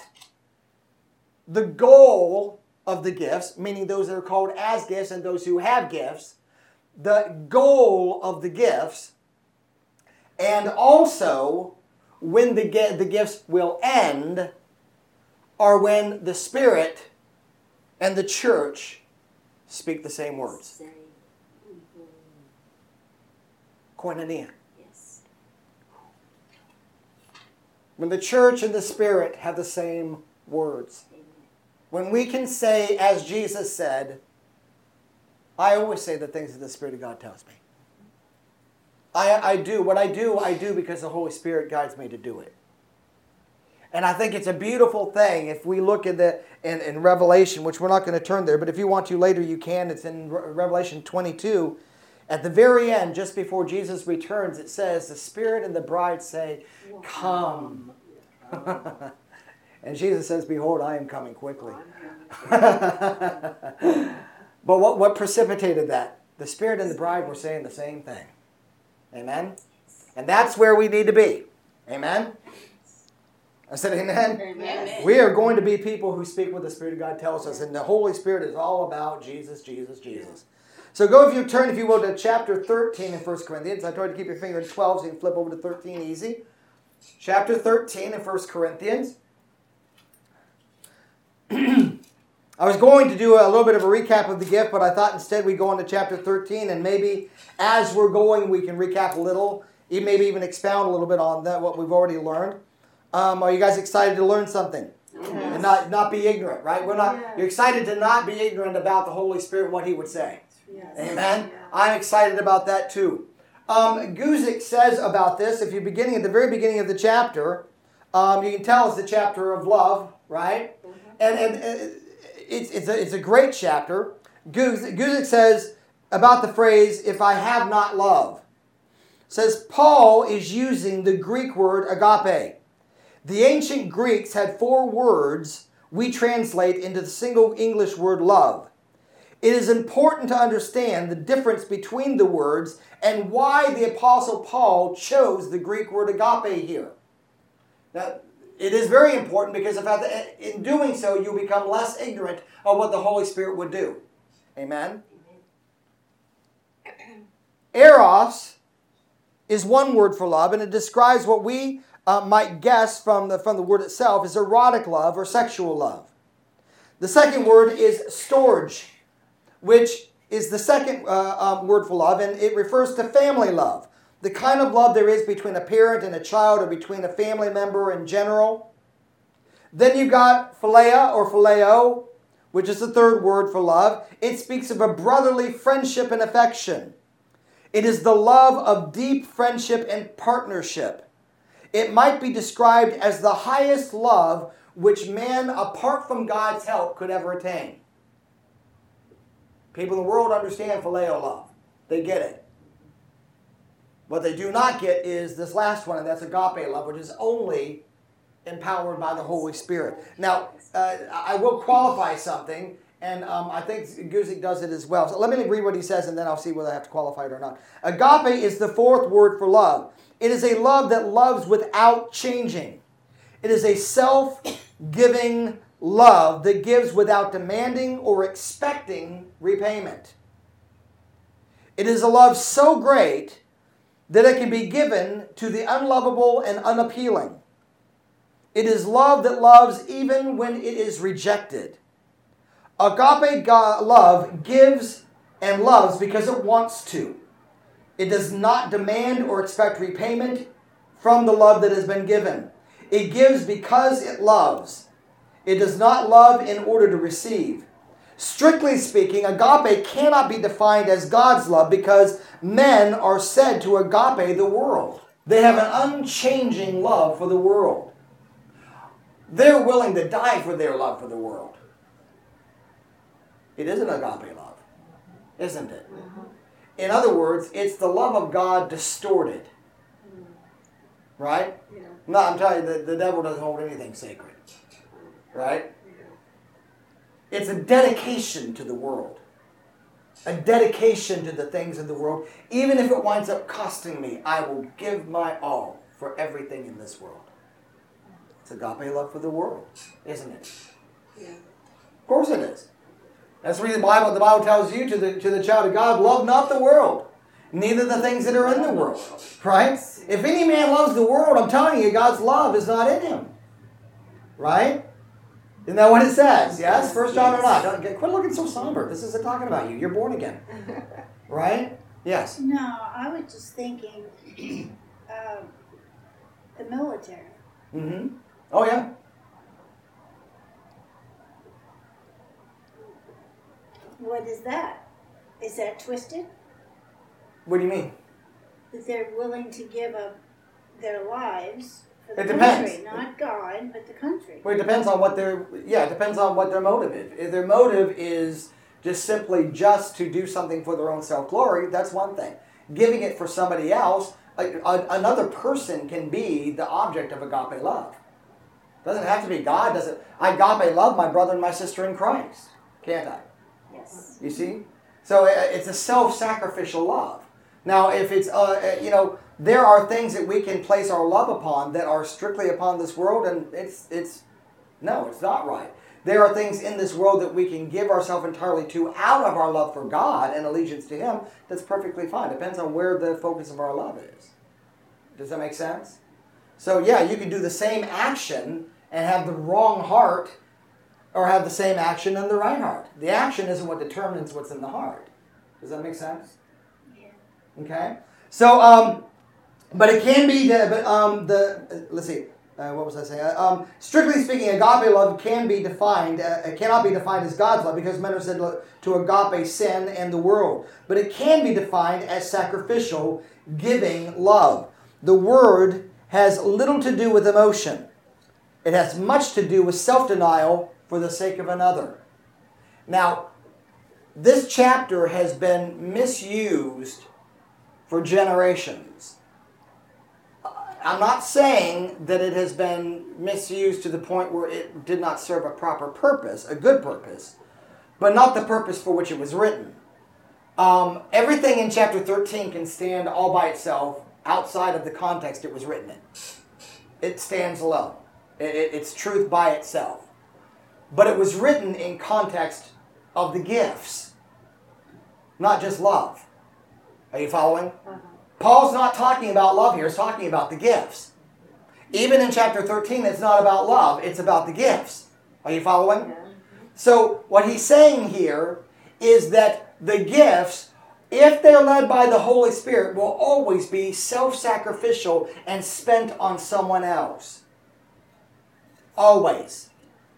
the goal of the gifts, meaning those that are called as gifts and those who have gifts, the goal of the gifts, and also when the, the gifts will end, are when the Spirit and the church speak the same words. Koinonia. Yes. When the church and the Spirit have the same words. When we can say, as Jesus said, I always say the things that the Spirit of God tells me. I, I do. What I do, I do because the Holy Spirit guides me to do it. And I think it's a beautiful thing if we look at the in, in Revelation, which we're not going to turn there, but if you want to later you can. It's in Re- Revelation twenty-two. At the very end, just before Jesus returns, it says, the Spirit and the bride say, come. And Jesus says, behold, I am coming quickly. But what, what precipitated that? The Spirit and the bride were saying the same thing. Amen? And that's where we need to be. Amen? I said amen? Amen. We are going to be people who speak what the Spirit of God tells us. And the Holy Spirit is all about Jesus, Jesus, Jesus. So go, if you turn, if you will, to chapter thirteen in First Corinthians. I told you to keep your finger in twelve so you can flip over to thirteen easy. Chapter thirteen in First Corinthians. I was going to do a little bit of a recap of the gift, but I thought instead we go into chapter thirteen, and maybe as we're going we can recap a little, maybe even expound a little bit on that, what we've already learned. Um, are you guys excited to learn something? Yes. And not, not be ignorant, right? We're not. Yes. You're excited to not be ignorant about the Holy Spirit, what He would say. Yes. Amen? I'm excited about that too. Um, Guzik says about this, if you're beginning at the very beginning of the chapter, um, you can tell it's the chapter of love, right? And, and uh, it's, it's, a, it's a great chapter. Guzik, Guzik says about the phrase, if I have not love. Says Paul is using the Greek word agape. The ancient Greeks had four words we translate into the single English word love. it is important to understand the difference between the words and why the Apostle Paul chose the Greek word agape here. Now, it is very important because in doing so, you become less ignorant of what the Holy Spirit would do. Amen? Eros is one word for love, and it describes what we uh, might guess from the, from the word itself is erotic love or sexual love. The second word is storge, which is the second uh, um, word for love, and it refers to family love. The kind of love there is between a parent and a child or between a family member in general. Then you've got philia or phileo, which is the third word for love. It speaks of a brotherly friendship and affection. It is the love of deep friendship and partnership. It might be described as the highest love which man, apart from God's help, could ever attain. People in the world understand phileo love. They get it. What they do not get is this last one, and that's agape love, which is only empowered by the Holy Spirit. Now, uh, I will qualify something, and um, I think Guzik does it as well. So let me read what he says, and then I'll see whether I have to qualify it or not. Agape is the fourth word for love. It is a love that loves without changing. It is a self-giving love that gives without demanding or expecting repayment. It is a love so great that it can be given to the unlovable and unappealing. It is love that loves even when it is rejected. Agape God, love gives and loves because it wants to. It does not demand or expect repayment from the love that has been given. It gives because it loves. It does not love in order to receive. Strictly speaking, agape cannot be defined as God's love because men are said to agape the world. They have an unchanging love for the world. They're willing to die for their love for the world. It is an agape love, isn't it? In other words, it's the love of God distorted. Right? Yeah. No, I'm telling you, the, the devil doesn't hold anything sacred. Right? It's a dedication to the world. A dedication to the things of the world. Even if it winds up costing me, I will give my all for everything in this world. It's agape love for the world, isn't it? Yeah. Of course it is. That's the reason the Bible, the Bible tells you to the, to the child of God, love not the world, neither the things that are in the world. Right? If any man loves the world, I'm telling you, God's love is not in him. Right? Isn't that what it says? Yes? First John or not? Don't get, quit looking so somber. This isn't talking about you. You're born again. Right? Yes? No, I was just thinking uh, the military. Mm-hmm. Oh, yeah. What is that? Is that twisted? What do you mean? That they're willing to give up their lives for the It depends. country, not God, but the country. Well, it depends on what their, yeah, it depends on what their motive is. If their motive is just simply just to do something for their own self-glory, that's one thing. Giving it for somebody else, like a, another person can be the object of agape love. Doesn't have to be God. Doesn't I agape love my brother and my sister in Christ? Can't I? Yes. You see? So it's a self-sacrificial love. Now, if it's, uh, you know, there are things that we can place our love upon that are strictly upon this world, and it's, it's, no, it's not right. There are things in this world that we can give ourselves entirely to out of our love for God and allegiance to Him. That's perfectly fine. Depends on where the focus of our love is. Does that make sense? So, yeah, you can do the same action and have the wrong heart, or have the same action in the right heart. The action isn't what determines what's in the heart. Does that make sense? Yeah. Okay. So, um, but it can be, the, but um, the uh, let's see, uh, what was I saying? Uh, um, strictly speaking, agape love can be defined. Uh, it cannot be defined as God's love because men are said to agape sin and the world. But it can be defined as sacrificial, giving love. The word has little to do with emotion. It has much to do with self-denial for the sake of another. Now, this chapter has been misused for generations. I'm not saying that it has been misused to the point where it did not serve a proper purpose, a good purpose, but not the purpose for which it was written. Um, everything in chapter thirteen can stand all by itself outside of the context it was written in. It stands alone. It, it, it's truth by itself. But it was written in context of the gifts, not just love. Are you following? Uh-huh. Paul's not talking about love here. He's talking about the gifts. Even in chapter thirteen, it's not about love. It's about the gifts. Are you following? Yeah. So what he's saying here is that the gifts, if they're led by the Holy Spirit, will always be self-sacrificial and spent on someone else. Always.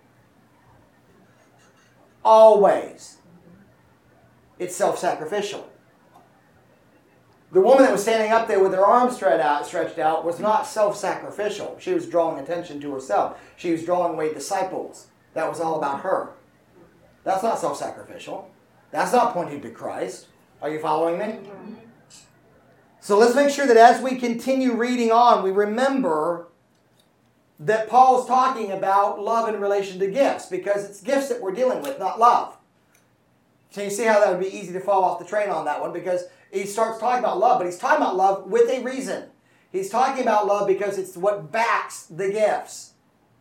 Always. It's self-sacrificial. The woman that was standing up there with her arms stretched out, stretched out was not self-sacrificial. She was drawing attention to herself. She was drawing away disciples. That was all about her. That's not self-sacrificial. That's not pointing to Christ. Are you following me? Mm-hmm. So let's make sure that as we continue reading on, we remember that Paul's talking about love in relation to gifts, because it's gifts that we're dealing with, not love. So you see how that would be easy to fall off the train on that one, because he starts talking about love, but he's talking about love with a reason. He's talking about love because it's what backs the gifts.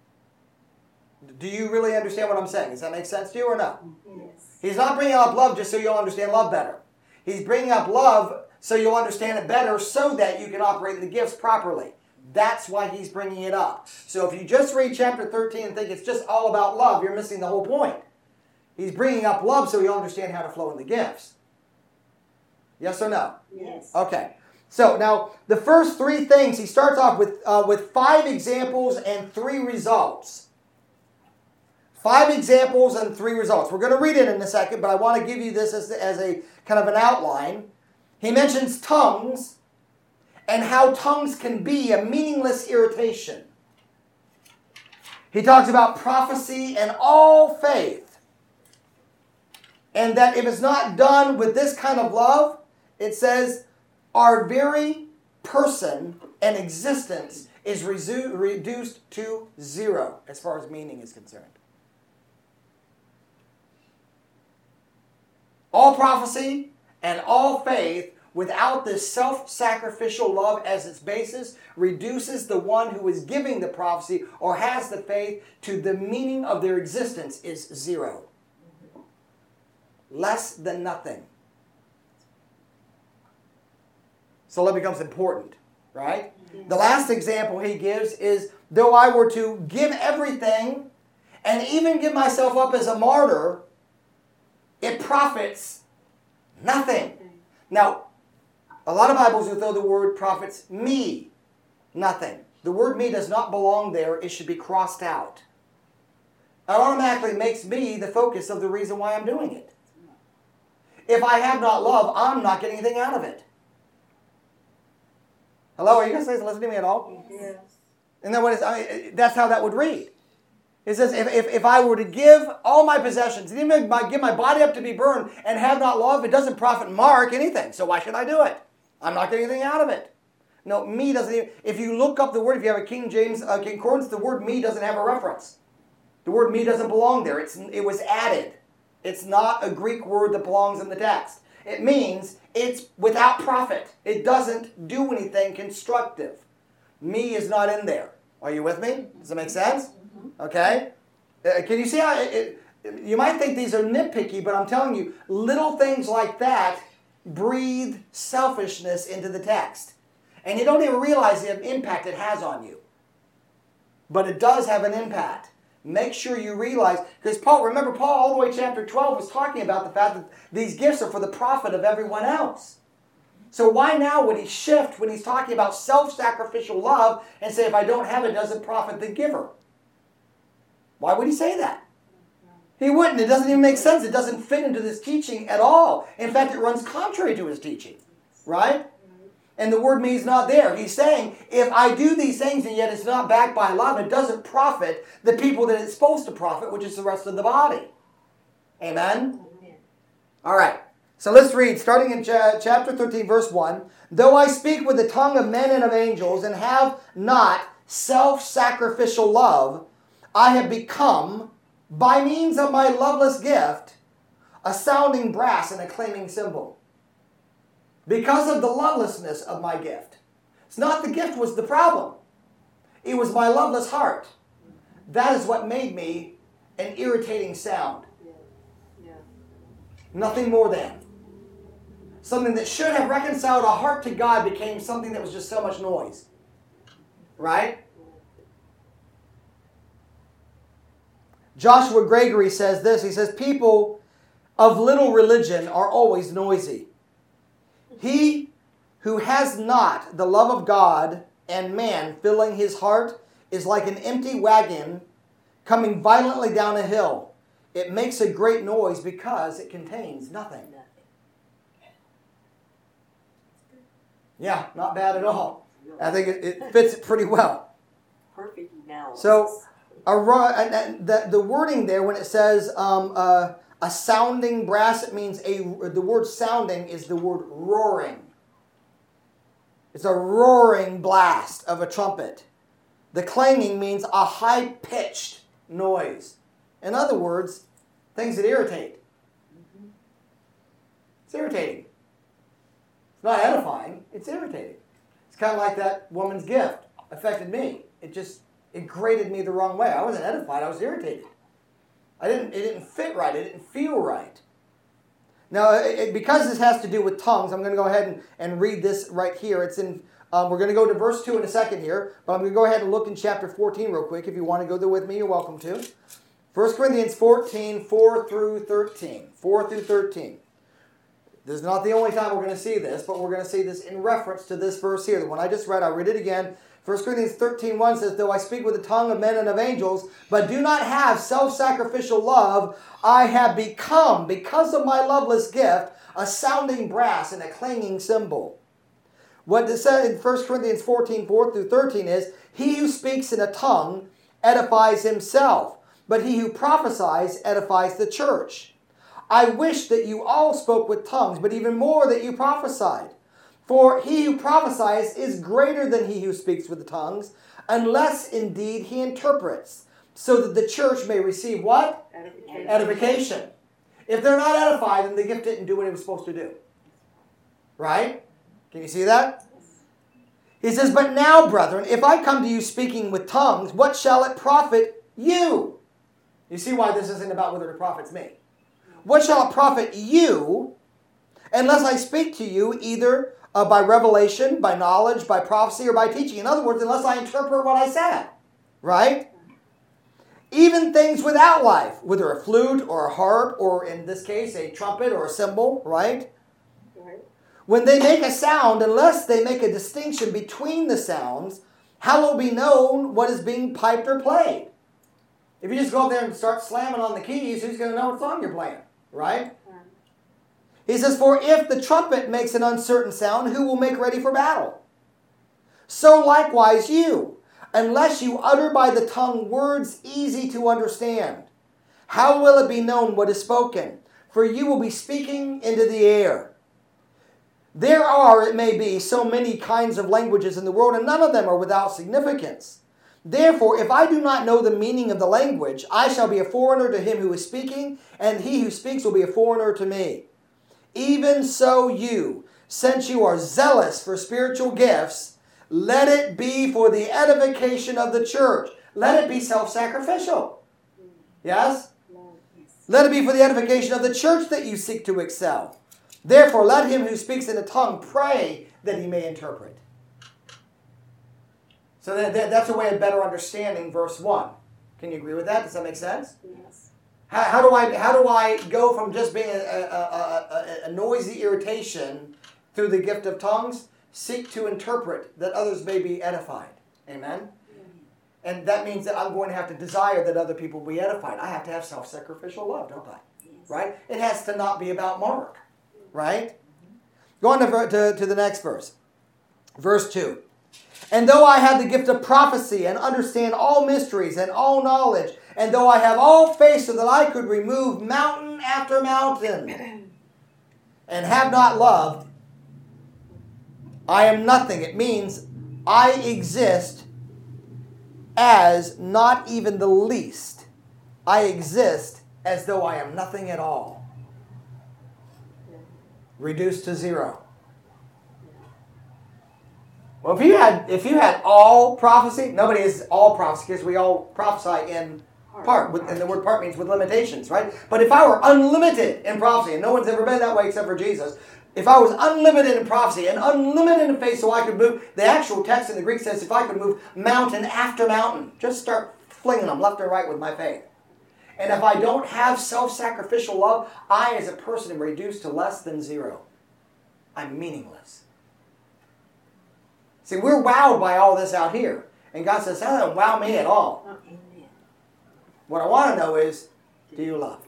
Do you really understand what I'm saying? Does that make sense to you or no? Yes. He's not bringing up love just so you'll understand love better. He's bringing up love so you'll understand it better so that you can operate in the gifts properly. That's why he's bringing it up. So if you just read chapter thirteen and think it's just all about love, you're missing the whole point. He's bringing up love so you'll understand how to flow in the gifts. Yes or no? Yes. Okay. So now the first three things, he starts off with, uh, with five examples and three results. Five examples and three results. We're going to read it in a second, but I want to give you this as, as a kind of an outline. He mentions tongues and how tongues can be a meaningless irritation. He talks about prophecy and all faith. And that if it's not done with this kind of love, it says our very person and existence is resu- reduced to zero as far as meaning is concerned. All prophecy and all faith without this self-sacrificial love as its basis reduces the one who is giving the prophecy or has the faith to the meaning of their existence is zero. Less than nothing. So that becomes important, right? The last example he gives is, though I were to give everything and even give myself up as a martyr, it profits nothing. Now, a lot of Bibles will throw the word profits me nothing. The word me does not belong there. It should be crossed out. It automatically makes me the focus of the reason why I'm doing it. If I have not love, I'm not getting anything out of it. Hello, are you guys listening to me at all? Yes. And then what is, I mean, that's how that would read. It says, if, if, if I were to give all my possessions, and even my, give my body up to be burned, and have not love, it doesn't profit Mark anything. So why should I do it? I'm not getting anything out of it. No, me doesn't even, if you look up the word, if you have a King James uh, concordance, the word me doesn't have a reference. The word me doesn't belong there. It's, it was added. It's not a Greek word that belongs in the text. It means it's without profit. It doesn't do anything constructive. Me is not in there. Are you with me? Does that make sense? Okay? Uh, can you see how it, it, you might think these are nitpicky, but I'm telling you, little things like that breathe selfishness into the text. And you don't even realize the impact it has on you. But it does have an impact. Make sure you realize, because Paul, remember Paul all the way chapter twelve was talking about the fact that these gifts are for the profit of everyone else. So why now would he shift when he's talking about self-sacrificial love and say if I don't have it, it doesn't profit the giver? Why would he say that? He wouldn't. It doesn't even make sense. It doesn't fit into this teaching at all. In fact, it runs contrary to his teaching. Right? And the word me is not there. He's saying, if I do these things and yet it's not backed by love, it doesn't profit the people that it's supposed to profit, which is the rest of the body. Amen? Amen. All right. So let's read, starting in cha- chapter thirteen, verse one. Though I speak with the tongue of men and of angels and have not self-sacrificial love, I have become, by means of my loveless gift, a sounding brass and a clanging cymbal. Because of the lovelessness of my gift. It's not the gift was the problem. It was my loveless heart. That is what made me an irritating sound. Yeah. Yeah. Nothing more than. Something that should have reconciled a heart to God became something that was just so much noise. Right? Joshua Gregory says this. He says, people of little religion are always noisy. He who has not the love of God and man filling his heart is like an empty wagon coming violently down a hill. It makes a great noise because it contains nothing. Yeah, not bad at all. I think it, it fits it pretty well. Perfect analysis. So, a, and, and the, the wording there, when it says um, uh, a sounding brass, it means a. The word sounding is the word roaring. It's a roaring blast of a trumpet. The clanging means a high-pitched noise. In other words, things that irritate. It's irritating. It's not edifying. It's irritating. It's kind of like that woman's gift affected me. It just, it grated me the wrong way. I wasn't edified. I was irritated. I didn't, it didn't fit right. It didn't feel right. Now, it, it, because this has to do with tongues, I'm going to go ahead and, and read this right here. It's in, um, we're going to go to verse two in a second here, but I'm going to go ahead and look in chapter fourteen real quick. If you want to go there with me, you're welcome to. First Corinthians fourteen, four through thirteen. four through thirteen. This is not the only time we're going to see this, but we're going to see this in reference to this verse here. The one I just read, I'll read it again. First Corinthians thirteen, one says, though I speak with the tongue of men and of angels, but do not have self-sacrificial love, I have become, because of my loveless gift, a sounding brass and a clanging cymbal. What it said in First Corinthians fourteen, four through thirteen is, he who speaks in a tongue edifies himself, but he who prophesies edifies the church. I wish that you all spoke with tongues, but even more that you prophesied. For he who prophesies is greater than he who speaks with the tongues, unless indeed he interprets, so that the church may receive what? Edification. Edification. If they're not edified, then the gift didn't do what it was supposed to do. Right? Can you see that? He says, but now, brethren, if I come to you speaking with tongues, what shall it profit you? You see why this isn't about whether it profits me. What shall it profit you unless I speak to you either uh, by revelation, by knowledge, by prophecy, or by teaching? In other words, unless I interpret what I said. Right? Even things without life, whether a flute or a harp, or in this case, a trumpet or a cymbal, right? Right. When they make a sound, unless they make a distinction between the sounds, how will be known what is being piped or played? If you just go up there and start slamming on the keys, who's going to know what song you're playing? Right? He says, for if the trumpet makes an uncertain sound, who will make ready for battle? So likewise you, unless you utter by the tongue words easy to understand, how will it be known what is spoken? For you will be speaking into the air. There are, it may be, so many kinds of languages in the world, and none of them are without significance. Therefore, if I do not know the meaning of the language, I shall be a foreigner to him who is speaking, and he who speaks will be a foreigner to me. Even so you, since you are zealous for spiritual gifts, let it be for the edification of the church. Let it be self-sacrificial. Yes? Let it be for the edification of the church that you seek to excel. Therefore, let him who speaks in a tongue pray that he may interpret. So that, that, that's a way of better understanding verse one. Can you agree with that? Does that make sense? Yes. How, how do I how do I go from just being a, a, a, a, a noisy irritation through the gift of tongues? Seek to interpret that others may be edified. Amen? Mm-hmm. And that means that I'm going to have to desire that other people be edified. I have to have self-sacrificial love, don't I? Yes. Right? It has to not be about Mark. Right? Mm-hmm. Go on to, to, to the next verse. Verse two. And though I have the gift of prophecy and understand all mysteries and all knowledge, and though I have all faith so that I could remove mountain after mountain, and have not love, I am nothing. It means I exist as not even the least. I exist as though I am nothing at all. reduced to zero. Well, if you had if you had all prophecy, nobody is all prophecy because we all prophesy in part. With, and the word part means with limitations, right? But if I were unlimited in prophecy, and no one's ever been that way except for Jesus, if I was unlimited in prophecy and unlimited in faith so I could move, the actual text in the Greek says if I could move mountain after mountain, just start flinging them left and right with my faith. And if I don't have self-sacrificial love, I as a person am reduced to less than zero. I'm meaningless. See, we're wowed by all this out here. And God says, that doesn't wow me at all. What I want to know is, do you love?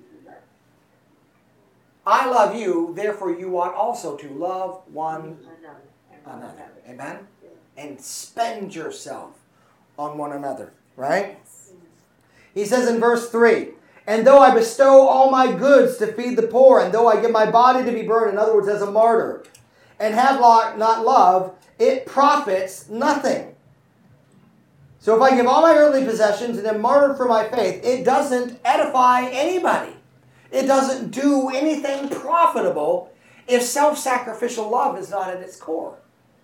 I love you, therefore you ought also to love one another. Amen? And spend yourself on one another. Right? He says in verse three, and though I bestow all my goods to feed the poor, and though I give my body to be burned, in other words, as a martyr, and have not love, it profits nothing. So if I give all my earthly possessions and am martyred for my faith, it doesn't edify anybody. It doesn't do anything profitable if self-sacrificial love is not at its core.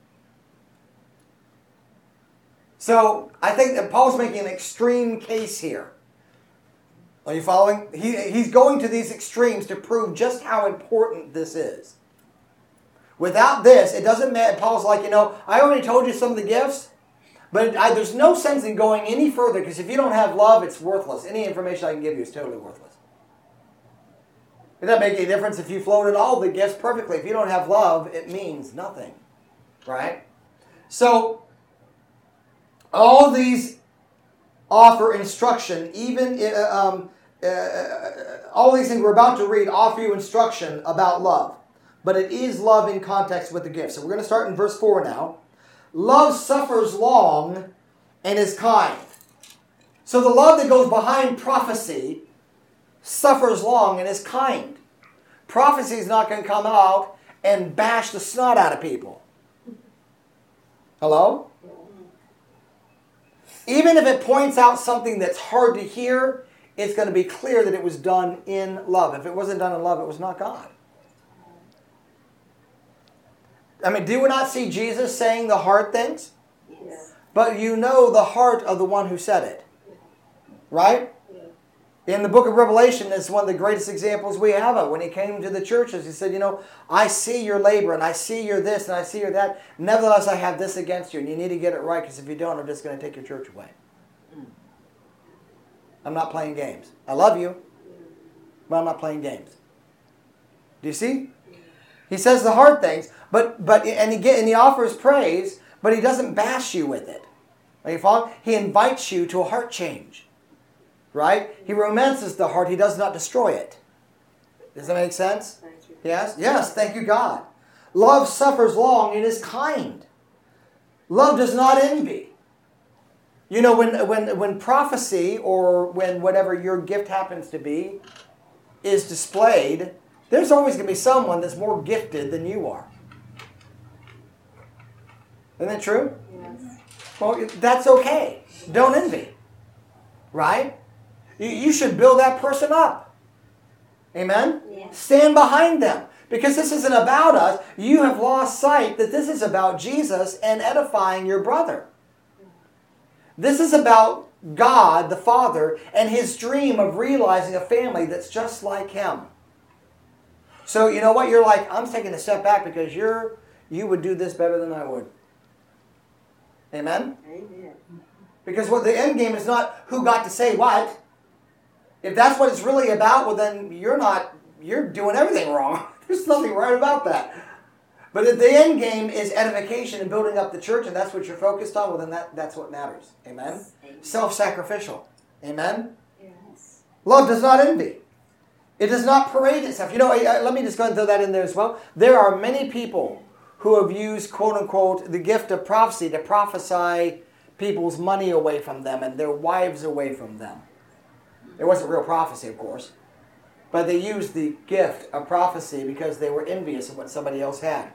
So I think that Paul's making an extreme case here. Are you following? He, he's going to these extremes to prove just how important this is. Without this, it doesn't matter. Paul's like, you know, I already told you some of the gifts, but I, there's no sense in going any further because if you don't have love, it's worthless. Any information I can give you is totally worthless. It doesn't make any difference if you floated all the gifts perfectly. If you don't have love, it means nothing. Right? So, all these offer instruction, even uh, um, uh, all these things we're about to read offer you instruction about love. But it is love in context with the gift. So we're going to start in verse four now. Love suffers long and is kind. So the love that goes behind prophecy suffers long and is kind. Prophecy is not going to come out and bash the snot out of people. Hello? Even if it points out something that's hard to hear, it's going to be clear that it was done in love. If it wasn't done in love, it was not God. I mean, do we not see Jesus saying the hard things? Yes. But you know the heart of the one who said it. Right? In the book of Revelation, it's one of the greatest examples we have of. When he came to the churches, he said, you know, I see your labor, and I see your this, and I see your that. Nevertheless, I have this against you, and you need to get it right, because if you don't, I'm just going to take your church away. I'm not playing games. I love you, but I'm not playing games. Do you see? He says the hard things, but but and he get, and he offers praise, but he doesn't bash you with it. Are you following? He invites you to a heart change. Right? He romances the heart. He does not destroy it. Does that make sense? Yes? Yes, thank you, God. Love suffers long and is kind. Love does not envy. You know, when, when, when prophecy or when whatever your gift happens to be is displayed, there's always going to be someone that's more gifted than you are. Isn't that true? Yes. Well, that's okay. Don't envy. Right? You should build that person up. Amen? Yeah. Stand behind them. Because this isn't about us. You have lost sight that this is about Jesus and edifying your brother. This is about God, the Father, and His dream of realizing a family that's just like Him. So, you know what? You're like, I'm taking a step back because you're, you would do this better than I would. Amen? Amen. Because what the end game is not who got to say what. If that's what it's really about, well then you're not, you're doing everything wrong. There's nothing right about that. But if the end game is edification and building up the church, and that's what you're focused on, well then that, that's what matters. Amen? Amen. Self-sacrificial. Amen? Yes. Love does not envy. It does not parade itself. You know, let me just go and throw that in there as well. There are many people who have used, quote unquote, the gift of prophecy to prophesy people's money away from them and their wives away from them. It wasn't real prophecy, of course. But they used the gift of prophecy because they were envious of what somebody else had.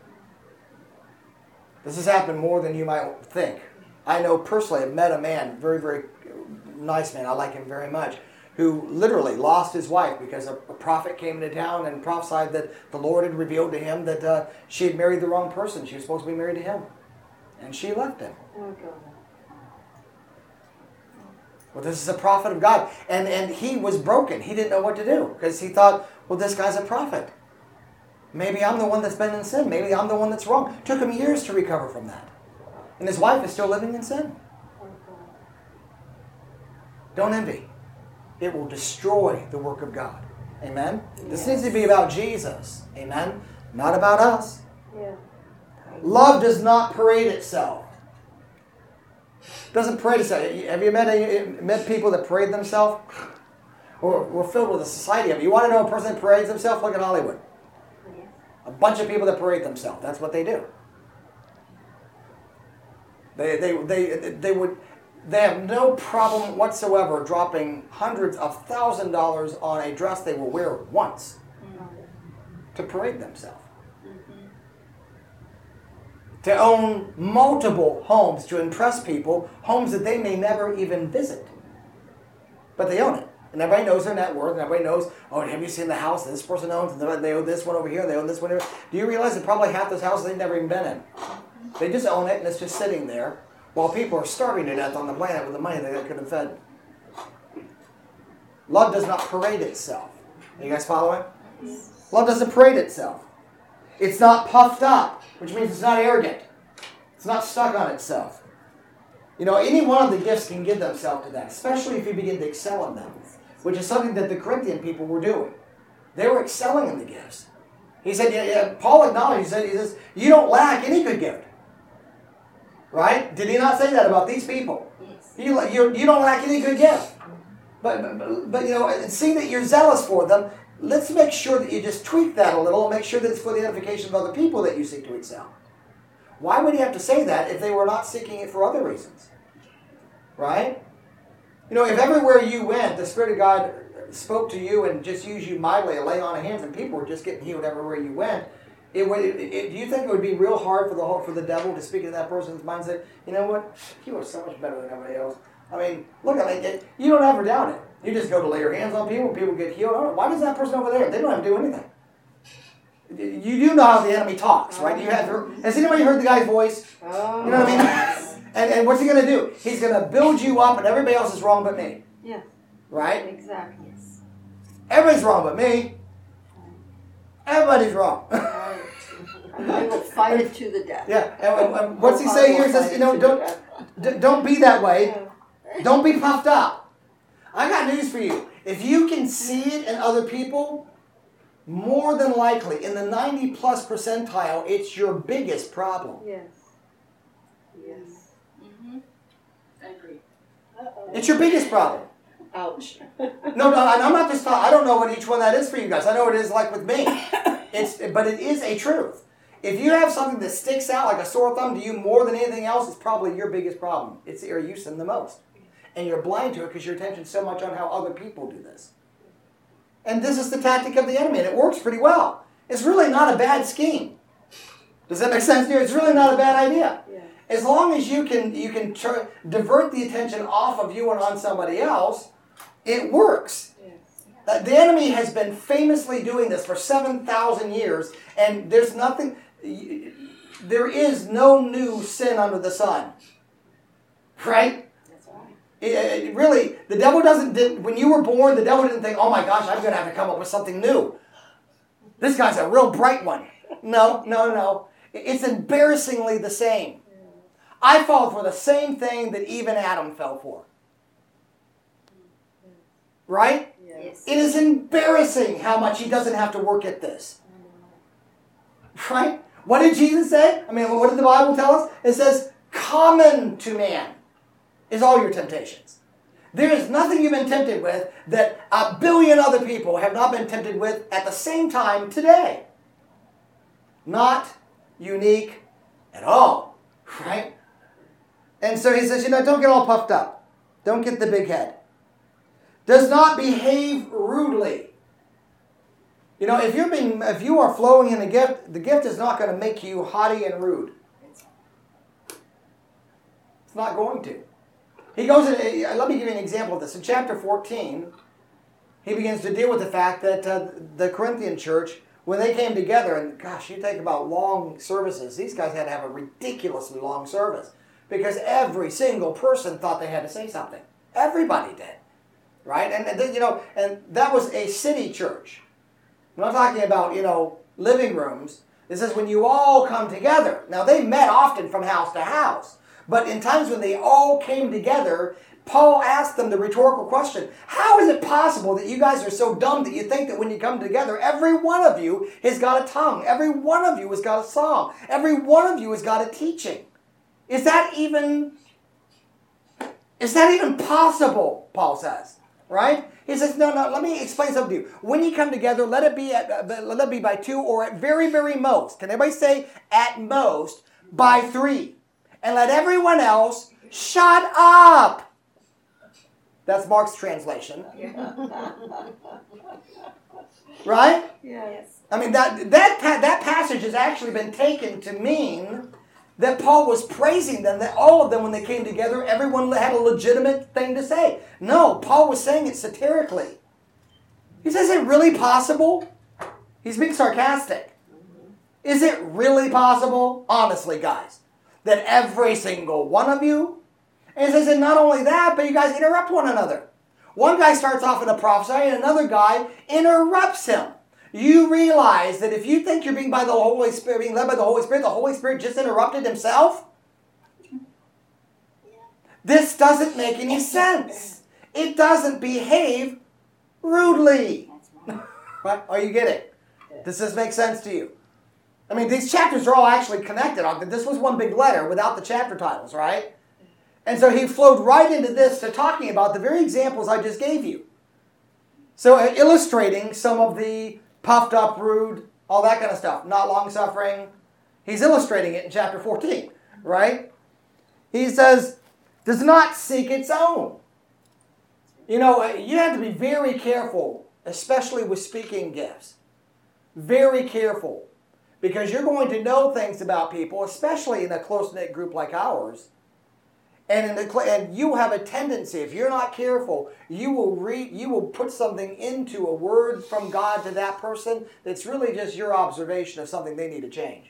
This has happened more than you might think. I know personally, I've met a man, very, very nice man. I like him very much. who literally lost his wife because a, a prophet came into town and prophesied that the Lord had revealed to him that uh, she had married the wrong person. She was supposed to be married to him. And she left him. Oh, God. Well, this is a prophet of God. And, and he was broken. He didn't know what to do because he thought, well, this guy's a prophet. Maybe I'm the one that's been in sin. Maybe I'm the one that's wrong. It took him years to recover from that. And his wife is still living in sin. Don't envy. It will destroy the work of God. Amen? Yes. This needs to be about Jesus. Amen? Not about us. Yeah. Love does not parade itself. Doesn't parade itself. Have you met, any, met people that parade themselves? Or we're filled with a society of it. You want to know a person that parades themselves? Look at Hollywood. A bunch of people that parade themselves. That's what they do. They, they, they, they would... They have no problem whatsoever dropping hundreds of thousand dollars on a dress they will wear once mm-hmm. to parade themselves. Mm-hmm. To own multiple homes to impress people, homes that they may never even visit. But they own it. And everybody knows their net worth, and everybody knows, oh, have you seen the house that this person owns? And they own this one over here, they own this one over here. Do you realize that probably half those houses they've never even been in? They just own it, and it's just sitting there. While people are starving to death on the planet with the money that they could have fed. Love does not parade itself. Are you guys following? Yes. Love doesn't parade itself. It's not puffed up, which means it's not arrogant. It's not stuck on itself. You know, any one of the gifts can give themselves to that, especially if you begin to excel in them, which is something that the Corinthian people were doing. They were excelling in the gifts. He said, yeah, yeah, Paul acknowledged, he said, he says, you don't lack any good gift. Right? Did he not say that about these people? Yes. You, you, you don't lack any good gift. But, but, but, you know, seeing that you're zealous for them, let's make sure that you just tweak that a little and make sure that it's for the edification of other people that you seek to excel. Why would he have to say that if they were not seeking it for other reasons? Right? You know, if everywhere you went, the Spirit of God spoke to you and just used you mightily to lay on of hands and people were just getting healed everywhere you went, It would. It, it, do you think it would be real hard for the whole, for the devil to speak into that person's mind and say, you know what, you are so much better than everybody else. I mean, look at it. You don't ever doubt it. You just go to lay your hands on people, people get healed. Oh, why does that person over there? They don't have to do anything. You do know how the enemy talks, right? You have. Has anybody heard the guy's voice? You know what I mean? And and what's he going to do? He's going to build you up, and everybody else is wrong but me. Yeah. Right? Exactly. Everybody's wrong but me. Everybody's wrong. And they will fight it to the death. Yeah. And, and what's he say here? He says, you know, don't d- don't be that way. Don't be puffed up. I got news for you. If you can see it in other people, more than likely, in the ninety plus percentile, it's your biggest problem. Yes. Yes. Mm-hmm. I agree. Uh-oh. It's your biggest problem. Ouch. No, no, I'm not just talking. I don't know what each one that is for you guys. I know what it is like with me. It's, but it is a truth. If you have something that sticks out like a sore thumb to you more than anything else, it's probably your biggest problem. It's the area you sin the most. And you're blind to it because your attention's so much on how other people do this. And this is the tactic of the enemy, and it works pretty well. It's really not a bad scheme. Does that make sense to you? It's really not a bad idea. Yeah. As long as you can you can tr- divert the attention off of you and on somebody else, it works. Yes. Uh, the enemy has been famously doing this for seven thousand years, and there's nothing, there is no new sin under the sun. Right? That's right. It, it really, the devil doesn't, did, when you were born, the devil didn't think, oh my gosh, I'm going to have to come up with something new. This guy's a real bright one. No, no, no. It's embarrassingly the same. I fall for the same thing that even Adam fell for. Right? Yes. It is embarrassing how much he doesn't have to work at this. Right? What did Jesus say? I mean, what did the Bible tell us? It says, common to man is all your temptations. There is nothing you've been tempted with that a billion other people have not been tempted with at the same time today. Not unique at all. Right? And so he says, you know, don't get all puffed up. Don't get the big head. Does not behave rudely. You know, if you're being, if you are flowing in a gift, the gift is not going to make you haughty and rude. It's not going to. He goes in, let me give you an example of this. In chapter fourteen, he begins to deal with the fact that uh, the Corinthian church, when they came together, and gosh, you think about long services, these guys had to have a ridiculously long service because every single person thought they had to say something. Everybody did, right? And, and then, you know, and that was a city church. I'm not talking about, you know, living rooms. This is when you all come together. Now, they met often from house to house, but in times when they all came together, Paul asked them the rhetorical question, how is it possible that you guys are so dumb that you think that when you come together, every one of you has got a tongue, every one of you has got a song, every one of you has got a teaching? Is that even, is that even possible, Paul says, right? He says, no, no, let me explain something to you. When you come together, let it be, at, let it be by two or at very, very most. Can everybody say at most by three? And let everyone else shut up. That's Mark's translation. Right? Yes. I mean, that, that, that passage has actually been taken to mean that Paul was praising them, that all of them, when they came together, everyone had a legitimate thing to say. No, Paul was saying it satirically. He says, is it really possible? He's being sarcastic. Is it really possible, honestly, guys, that every single one of you, and he says, and not only that, but you guys interrupt one another. One guy starts off in a prophecy, and another guy interrupts him. You realize that if you think you're being by the Holy Spirit, being led by the Holy Spirit, the Holy Spirit just interrupted himself? This doesn't make any sense. It doesn't behave rudely. Right? Are you getting? Does this make sense to you? I mean, these chapters are all actually connected. This was one big letter without the chapter titles, right? And so he flowed right into this to talking about the very examples I just gave you. So uh, illustrating some of the puffed up, rude, all that kind of stuff. Not long-suffering. He's illustrating it in chapter fourteen, right? He says, does not seek its own. You know, you have to be very careful, especially with speaking gifts. Very careful. Because you're going to know things about people, especially in a close-knit group like ours. And, in the, and you have a tendency, if you're not careful, you will read, you will put something into a word from God to that person that's really just your observation of something they need to change.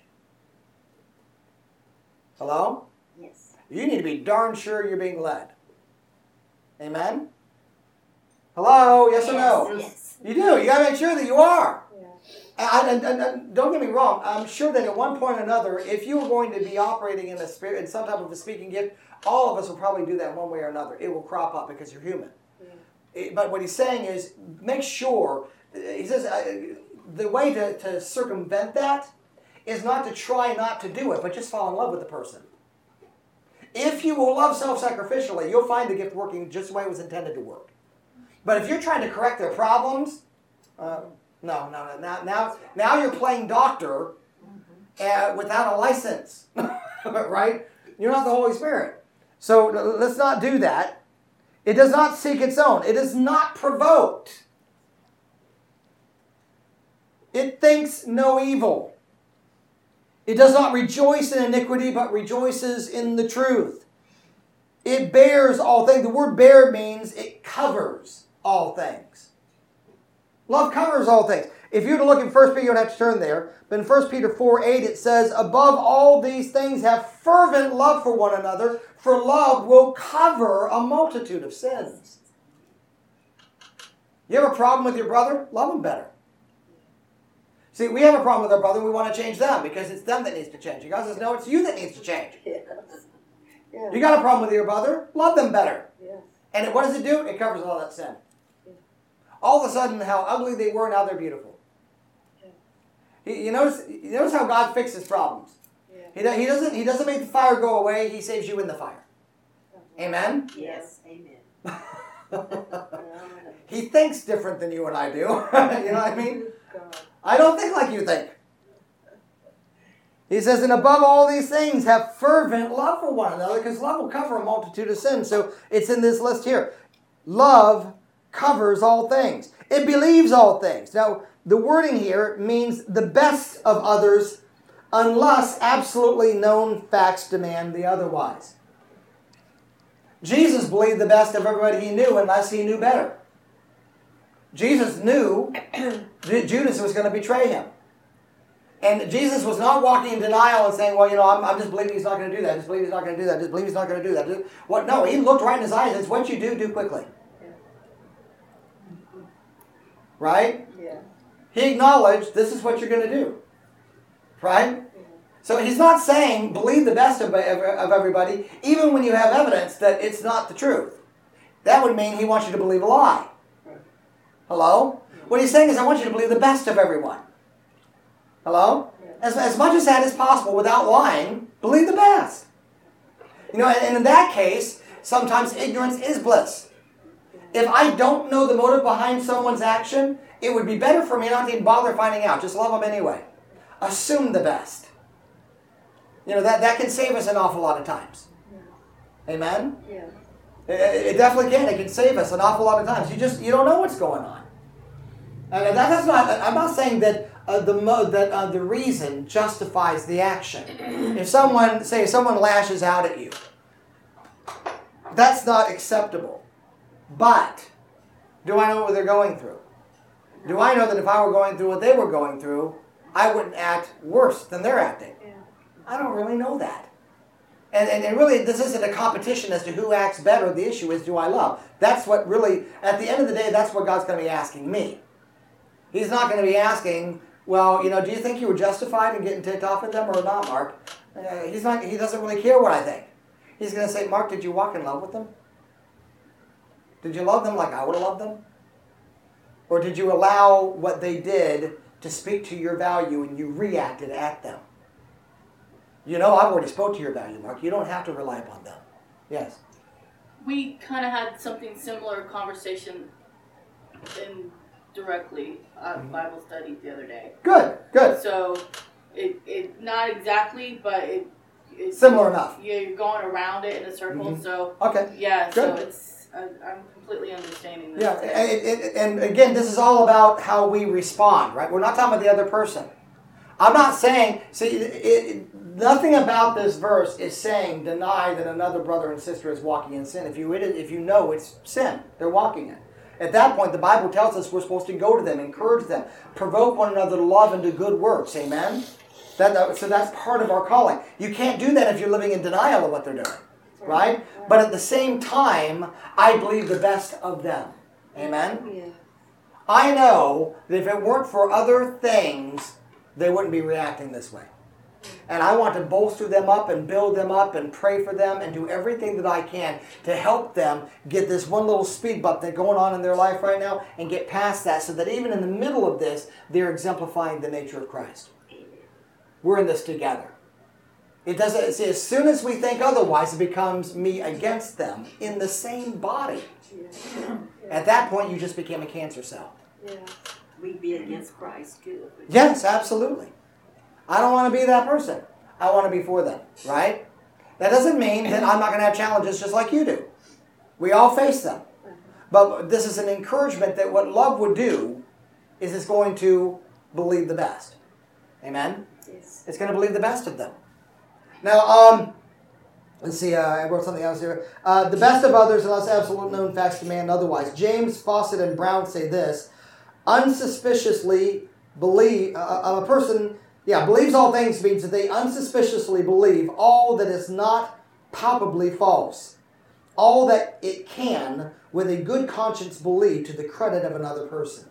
Hello? Yes. You need to be darn sure you're being led. Amen? Hello? Yes or no? Yes. You do. You got to make sure that you are. Yeah. And, and, and don't get me wrong. I'm sure that at one point or another, if you were going to be operating in a spirit, in some type of a speaking gift, all of us will probably do that in one way or another. It will crop up because you're human. Yeah. It, but what he's saying is, make sure. He says uh, the way to, to circumvent that is not to try not to do it, but just fall in love with the person. If you will love self-sacrificially, you'll find the gift working just the way it was intended to work. But if you're trying to correct their problems, uh, no, no, no. Now, now, now you're playing doctor uh, without a license, right? You're not the Holy Spirit. So let's not do that. It does not seek its own. It is not provoked. It thinks no evil. It does not rejoice in iniquity, but rejoices in the truth. It bears all things. The word bear means it covers all things. Love covers all things. If you were to look in First Peter, you don't have to turn there, but in First Peter four eight it says, above all these things have fervent love for one another, for love will cover a multitude of sins. You have a problem with your brother? Love him better. See, we have a problem with our brother and we want to change them because it's them that needs to change. God says, no, it's you that needs to change. Yes. Yeah. You got a problem with your brother? Love them better. Yes. And what does it do? It covers all that sin. All of a sudden, how ugly they were, now they're beautiful. Yeah. You, you, notice, you notice how God fixes problems. Yeah. He, do, he, doesn't, he doesn't make the fire go away. He saves you in the fire. Uh-huh. Amen? Yes. Amen. He thinks different than you and I do. You know what I mean? I don't think like you think. He says, and above all these things, have fervent love for one another, because love will cover a multitude of sins. So it's in this list here. Love covers all things. It believes all things. Now, the wording here means the best of others, unless absolutely known facts demand the otherwise. Jesus believed the best of everybody he knew, unless he knew better. Jesus knew that Judas was going to betray him. And Jesus was not walking in denial and saying, well, you know, I'm, I'm just believing he's not going to do that. Just believe he's not going to do that. Just believe he's not going to do that. Just, what? No, he looked right in his eyes and said, what you do, do quickly. Right? Yeah. He acknowledged this is what you're going to do. Right? So he's not saying believe the best of, of everybody, even when you have evidence that it's not the truth. That would mean he wants you to believe a lie. Hello? What he's saying is I want you to believe the best of everyone. Hello? As, as much as that is possible without lying, believe the best. You know, and, and in that case, sometimes ignorance is bliss. If I don't know the motive behind someone's action, it would be better for me not to even bother finding out. Just love them anyway. Assume the best. You know, that, that can save us an awful lot of times. Amen? Yeah. It, it definitely can. It can save us an awful lot of times. You just, you don't know what's going on. And that, that's not, I'm not saying that uh, the mo- that uh, the reason justifies the action. If someone, say, if someone lashes out at you, that's not acceptable. But, do I know what they're going through? Do I know that if I were going through what they were going through, I wouldn't act worse than they're acting? Yeah. I don't really know that. And, and, and really, this isn't a competition as to who acts better. The issue is, do I love? That's what really, at the end of the day, that's what God's going to be asking me. He's not going to be asking, well, you know, do you think you were justified in getting ticked off at them or not, Mark? Uh, he's not. He doesn't really care what I think. He's going to say, Mark, did you walk in love with them? Did you love them like I would have loved them? Or did you allow what they did to speak to your value and you reacted at them? You know, I've already spoke to your value, Mark. You don't have to rely upon them. Yes? We kind of had something similar conversation in directly at Mhm. Bible study the other day. Good, good. So, it, it not exactly, but it it's Similar enough. Yeah, you're going around it in a circle. Mhm. So Okay. yeah, so Good. it's I, I'm completely understanding this. Yeah, and, and, and again, this is all about how we respond, right? We're not talking about the other person. I'm not saying, see, it, it, nothing about this verse is saying deny that another brother and sister is walking in sin. If you if you know it's sin, they're walking in. At that point, the Bible tells us we're supposed to go to them, encourage them, provoke one another to love and do good works. Amen? That, that, so that's part of our calling. You can't do that if you're living in denial of what they're doing. Right? But at the same time, I believe the best of them. Amen? Yeah. I know that if it weren't for other things, they wouldn't be reacting this way. And I want to bolster them up and build them up and pray for them and do everything that I can to help them get this one little speed bump that's going on in their life right now and get past that so that even in the middle of this, they're exemplifying the nature of Christ. We're in this together. It doesn't, see, as soon as we think otherwise, it becomes me against them in the same body. Yeah. At that point, you just became a cancer cell. Yeah. We'd be against Christ too. Yes, absolutely. I don't want to be that person. I want to be for them, right? That doesn't mean that I'm not going to have challenges just like you do. We all face them. But this is an encouragement that what love would do is it's going to believe the best. Amen? Yes. It's going to believe the best of them. Now, um, let's see, uh, I wrote something else here. Uh, the best of others unless absolute known facts demand otherwise. James, Fawcett, and Brown say this: unsuspiciously believe, uh, a person, yeah, believes all things means that they unsuspiciously believe all that is not palpably false. All that it can, with a good conscience, believe to the credit of another person.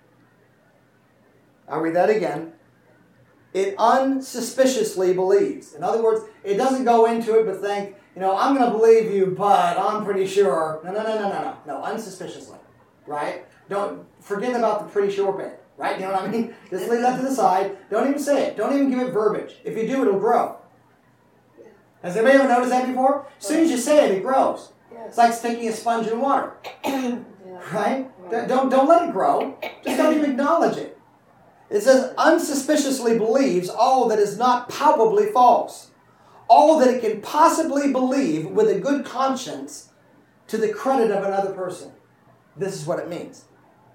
I'll read that again. It unsuspiciously believes. In other words, it doesn't go into it but think, you know, I'm going to believe you, but I'm pretty sure. No, no, no, no, no, no. No, unsuspiciously, right? Don't forget about the pretty sure bit, right? You know what I mean? Just leave that to the side. Don't even say it. Don't even give it verbiage. If you do, it'll grow. Has anybody ever noticed that before? As soon as you say it, it grows. Yes. It's like sticking a sponge in water, Yeah. right? Don't, don't let it grow. Just don't even acknowledge it. It says, unsuspiciously believes all that is not palpably false. All that it can possibly believe with a good conscience to the credit of another person. This is what it means.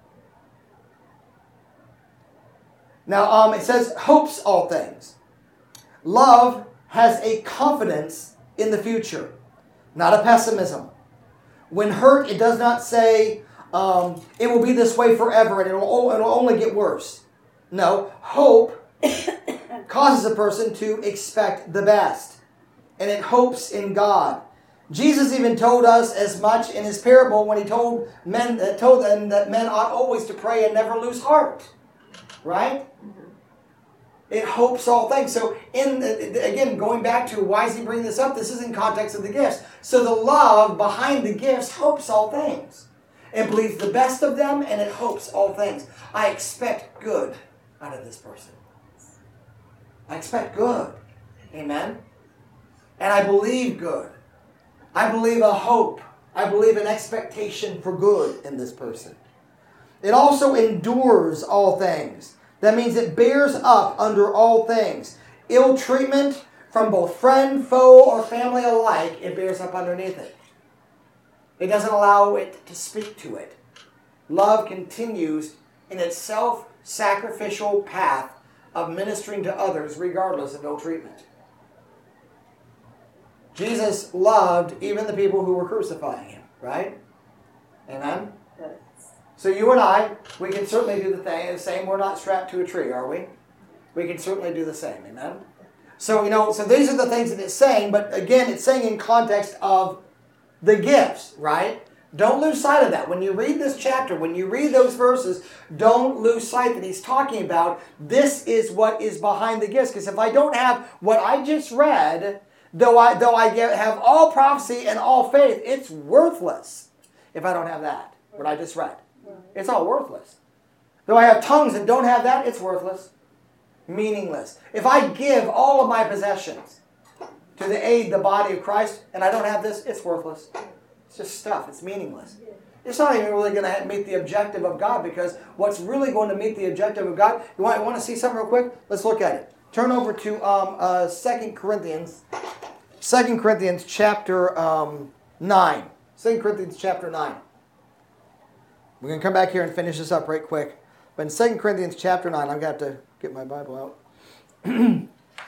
Now, um, it says, hopes all things. Love has a confidence in the future, not a pessimism. When hurt, it does not say, um, it will be this way forever and it'll, it'll only get worse. No, hope causes a person to expect the best. And it hopes in God. Jesus even told us as much in his parable when he told men that told them that men ought always to pray and never lose heart. Right? It hopes all things. So, in the, again, going back to why is he bringing this up? This is in context of the gifts. So the love behind the gifts hopes all things. It believes the best of them and it hopes all things. I expect good out of this person. I expect good. Amen? And I believe good. I believe a hope. I believe an expectation for good in this person. It also endures all things. That means it bears up under all things. Ill treatment from both friend, foe, or family alike, it bears up underneath it. It doesn't allow it to speak to it. Love continues in its self-sacrificial path of ministering to others regardless of ill treatment. Jesus loved even the people who were crucifying him, right? Amen? So you and I, we can certainly do the thing, the same. We're not strapped to a tree, are we? We can certainly do the same, amen? So, you know, so these are the things that it's saying, but again, it's saying in context of the gifts, right? Don't lose sight of that. When you read this chapter, when you read those verses, don't lose sight that he's talking about this is what is behind the gifts. Because if I don't have what I just read, though I though I get, have all prophecy and all faith, it's worthless if I don't have that, what I just read. It's all worthless. Though I have tongues and don't have that, it's worthless. Meaningless. If I give all of my possessions to the aid the body of Christ and I don't have this, it's worthless. It's just stuff. It's meaningless. It's not even really going to meet the objective of God, because what's really going to meet the objective of God, you want, you want to see something real quick? Let's look at it. Turn over to um, uh, Second Corinthians. Second Corinthians chapter um, nine. Second Corinthians chapter nine. We're going to come back here and finish this up right quick. But in Second Corinthians chapter nine, I've got to get my Bible out.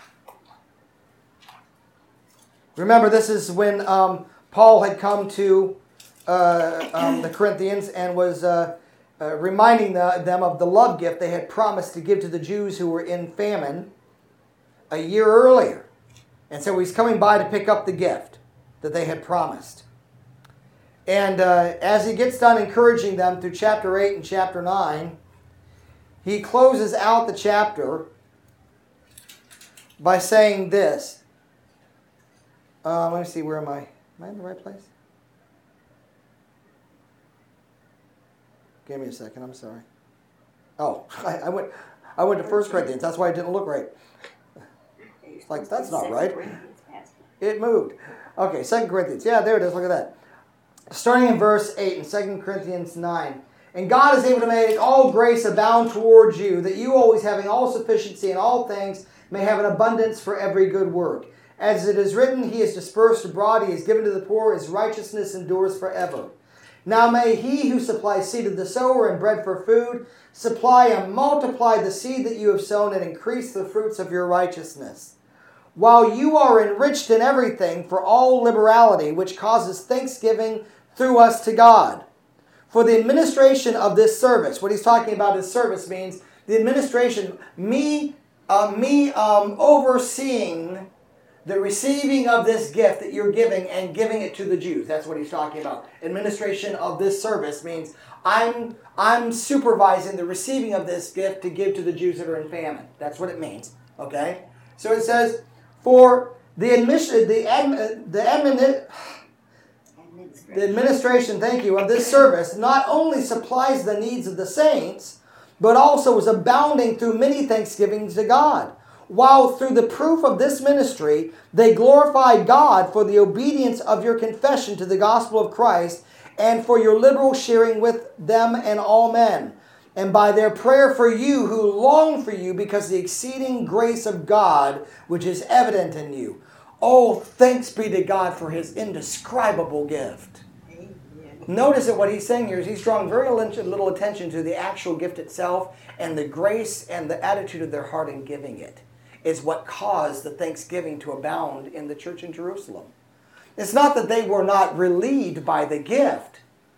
Remember, this is when um, Paul had come to uh, um, the Corinthians and was uh, uh, reminding the, them of the love gift they had promised to give to the Jews who were in famine a year earlier. And so he's coming by to pick up the gift that they had promised. And uh, as he gets done encouraging them through chapter eight and chapter nine, he closes out the chapter by saying this. Uh, let me see, where am I? Am I in the right place? Give me a second, I'm sorry. Oh, I, I went I went to First Corinthians. That's why I didn't look right. It's like, that's not right. It moved. Okay, Second Corinthians. Yeah, there it is. Look at that. Starting in verse eight in Second Corinthians nine. And God is able to make all grace abound towards you, that you always having all sufficiency in all things may have an abundance for every good work. As it is written, He is dispersed abroad, He is given to the poor, His righteousness endures forever. Now may He who supplies seed to the sower and bread for food, supply and multiply the seed that you have sown and increase the fruits of your righteousness, while you are enriched in everything for all liberality, which causes thanksgiving through us to God. For the administration of this service, what he's talking about is service means the administration, me, uh, me um, overseeing the receiving of this gift that you're giving and giving it to the Jews. That's what he's talking about. Administration of this service means I'm I'm supervising the receiving of this gift to give to the Jews that are in famine. That's what it means. Okay? So it says, for the admission, the admin, the admin, the administration, thank you, of this service not only supplies the needs of the saints, but also is abounding through many thanksgivings to God. While through the proof of this ministry, they glorify God for the obedience of your confession to the gospel of Christ and for your liberal sharing with them and all men, and by their prayer for you who long for you because of the exceeding grace of God which is evident in you. Oh, thanks be to God for His indescribable gift. Amen. Notice that what he's saying here is he's drawing very little attention to the actual gift itself, and the grace and the attitude of their heart in giving it is what caused the thanksgiving to abound in the church in Jerusalem. It's not that they were not relieved by the gift,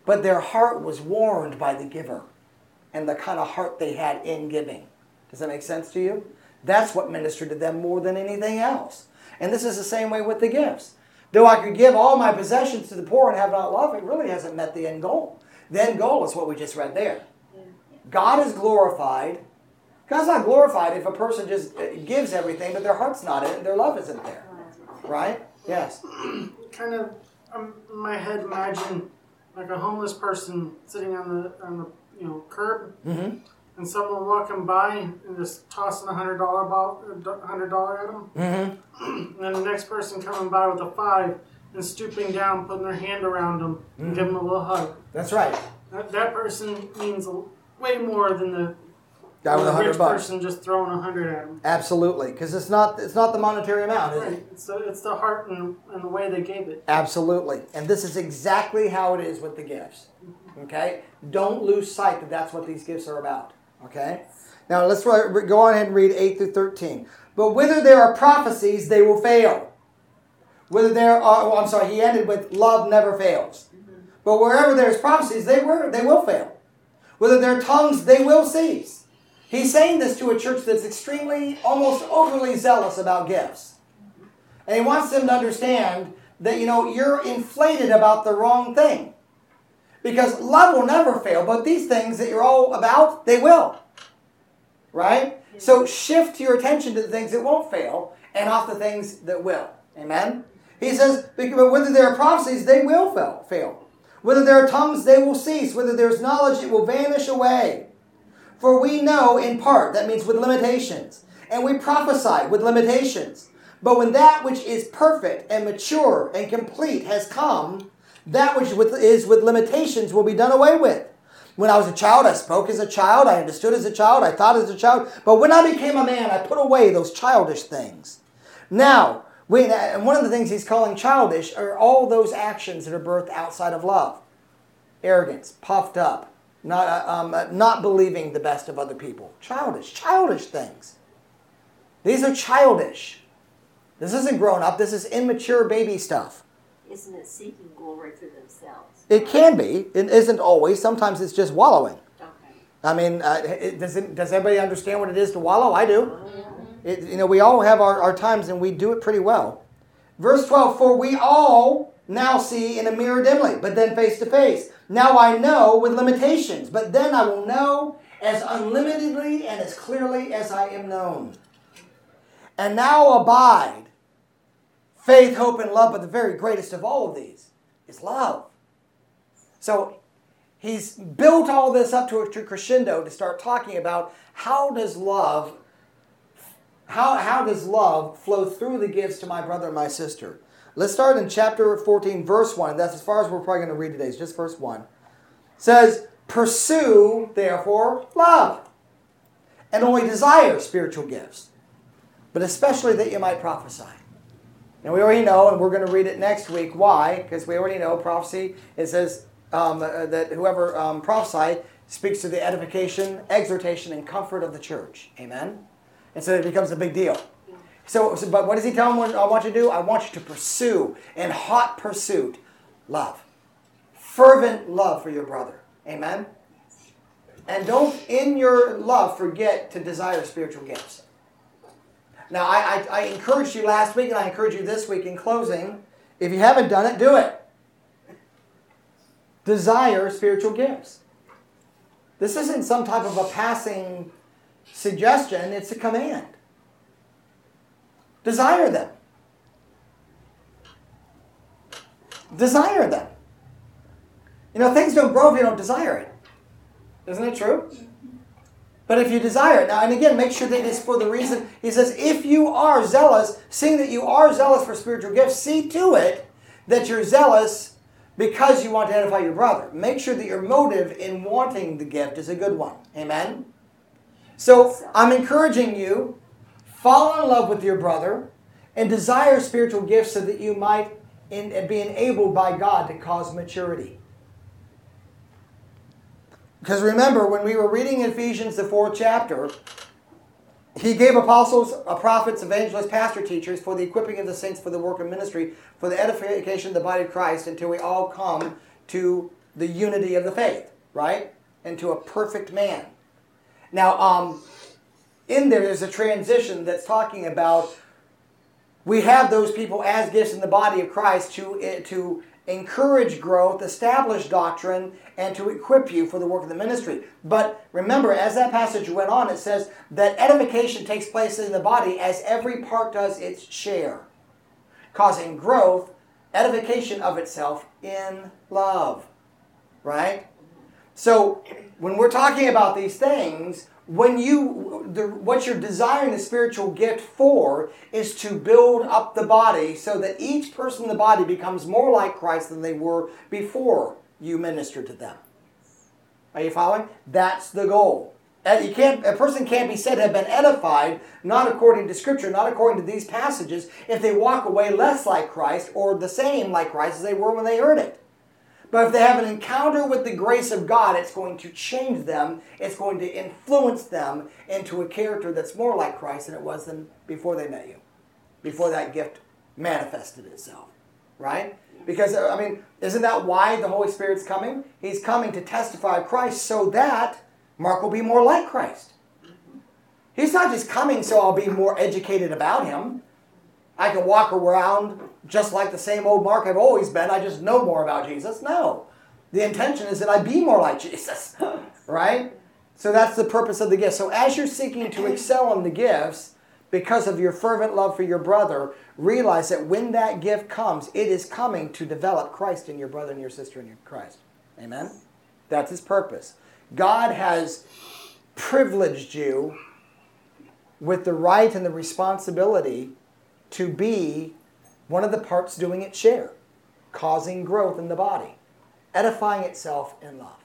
but their heart was warmed by the giver and the kind of heart they had in giving. Does that make sense to you? That's what ministered to them more than anything else. And this is the same way with the gifts. Though I could give all my possessions to the poor and have not love, it really hasn't met the end goal. The end goal is what we just read there. God is glorified. God's not glorified if a person just gives everything, but their heart's not in it, their love isn't there. Right? Yes. Kind of, um, in my head, imagine like a homeless person sitting on the on the you know curb, Mm-hmm. and someone walking by and just tossing a hundred dollar ball, hundred dollar at them, Mm-hmm. and then the next person coming by with a five and stooping down, putting their hand around them and Mm-hmm. giving them a little hug. That's right. That, that person means way more than the, Guy with the a hundred rich bucks. person just throwing a hundred at them. Absolutely, because it's not it's not the monetary amount, is Right. it? It's the, it's the heart and, and the way they gave it. Absolutely, and this is exactly how it is with the gifts. Okay, don't lose sight that that's what these gifts are about. Okay, now let's re- go on ahead and read eight through thirteen. But whether there are prophecies, they will fail. Whether there are, oh, I'm sorry, he ended with love never fails. But wherever there's prophecies, they were they will fail. Whether there are tongues, they will cease. He's saying this to a church that's extremely, almost overly zealous about gifts. And he wants them to understand that, you know, you're inflated about the wrong thing. Because love will never fail, but these things that you're all about, they will. Right? So shift your attention to the things that won't fail and off the things that will. Amen? He says, whether there are prophecies, they will fail. fail. Whether there are tongues, they will cease. Whether there's knowledge, it will vanish away. For we know in part, that means with limitations, and we prophesy with limitations. But when that which is perfect and mature and complete has come, that which is with limitations will be done away with. When I was a child, I spoke as a child, I understood as a child, I thought as a child. But when I became a man, I put away those childish things. Now, we, and one of the things he's calling childish are all those actions that are birthed outside of love. Arrogance, puffed up. Not, uh, um, uh, not believing the best of other people. Childish. Childish things. These are childish. This isn't grown up. This is immature baby stuff. Isn't it seeking glory for themselves? It can be. It isn't always. Sometimes it's just wallowing. Okay. I mean, uh, it, does, it, does everybody understand what it is to wallow? I do. It, you know, we all have our, our times and we do it pretty well. Verse twelve, for we all now see in a mirror dimly, but then face to face. Now I know with limitations, but then I will know as unlimitedly and as clearly as I am known. And now abide faith, hope, and love, but the very greatest of all of these is love. So he's built all this up to a crescendo to start talking about how does love, how, how does love flow through the gifts to my brother and my sister. Let's start in chapter fourteen, verse one. That's as far as we're probably going to read today. It's just verse one. It says, pursue, therefore, love, and only desire spiritual gifts, but especially that you might prophesy. And we already know, and we're going to read it next week. Why? Because we already know prophecy. It says um, uh, that whoever um, prophesies speaks to the edification, exhortation, and comfort of the church. Amen? And so it becomes a big deal. So, so, but what does he tell them I want you to do? I want you to pursue, in hot pursuit, love. Fervent love for your brother. Amen? And don't, in your love, forget to desire spiritual gifts. Now, I, I, I encouraged you last week, and I encourage you this week in closing. If you haven't done it, do it. Desire spiritual gifts. This isn't some type of a passing suggestion. It's a command. Desire them. Desire them. You know, things don't grow if you don't desire it. Isn't it true? But if you desire it, now, and again, make sure that it is for the reason, he says, if you are zealous, seeing that you are zealous for spiritual gifts, see to it that you're zealous because you want to edify your brother. Make sure that your motive in wanting the gift is a good one. Amen? So, I'm encouraging you, fall in love with your brother and desire spiritual gifts so that you might in, be enabled by God to cause maturity. Because remember, when we were reading Ephesians, the fourth chapter, he gave apostles, prophets, evangelists, pastor teachers for the equipping of the saints for the work of ministry, for the edification of the body of Christ, until we all come to the unity of the faith, right? Into a perfect man. Now, um, in there, there's a transition that's talking about we have those people as gifts in the body of Christ to, to encourage growth, establish doctrine, and to equip you for the work of the ministry. But remember, as that passage went on, it says that edification takes place in the body as every part does its share, causing growth, edification of itself in love. Right? So, when we're talking about these things, when you, the, what you're desiring the spiritual gift for is to build up the body so that each person in the body becomes more like Christ than they were before you ministered to them. Are you following? That's the goal. And you can't, a person can't be said to have been edified, not according to Scripture, not according to these passages, if they walk away less like Christ or the same like Christ as they were when they heard it. But if they have an encounter with the grace of God, it's going to change them. It's going to influence them into a character that's more like Christ than it was than before they met you, before that gift manifested itself. Right? Because, I mean, isn't that why the Holy Spirit's coming? He's coming to testify of Christ so that Mark will be more like Christ. He's not just coming so I'll be more educated about him. I can walk around just like the same old Mark I've always been. I just know more about Jesus. No. The intention is that I be more like Jesus. Right? So that's the purpose of the gift. So as you're seeking to excel in the gifts, because of your fervent love for your brother, realize that when that gift comes, it is coming to develop Christ in your brother and your sister in your Christ. Amen? That's his purpose. God has privileged you with the right and the responsibility to be one of the parts doing its share, causing growth in the body, edifying itself in love.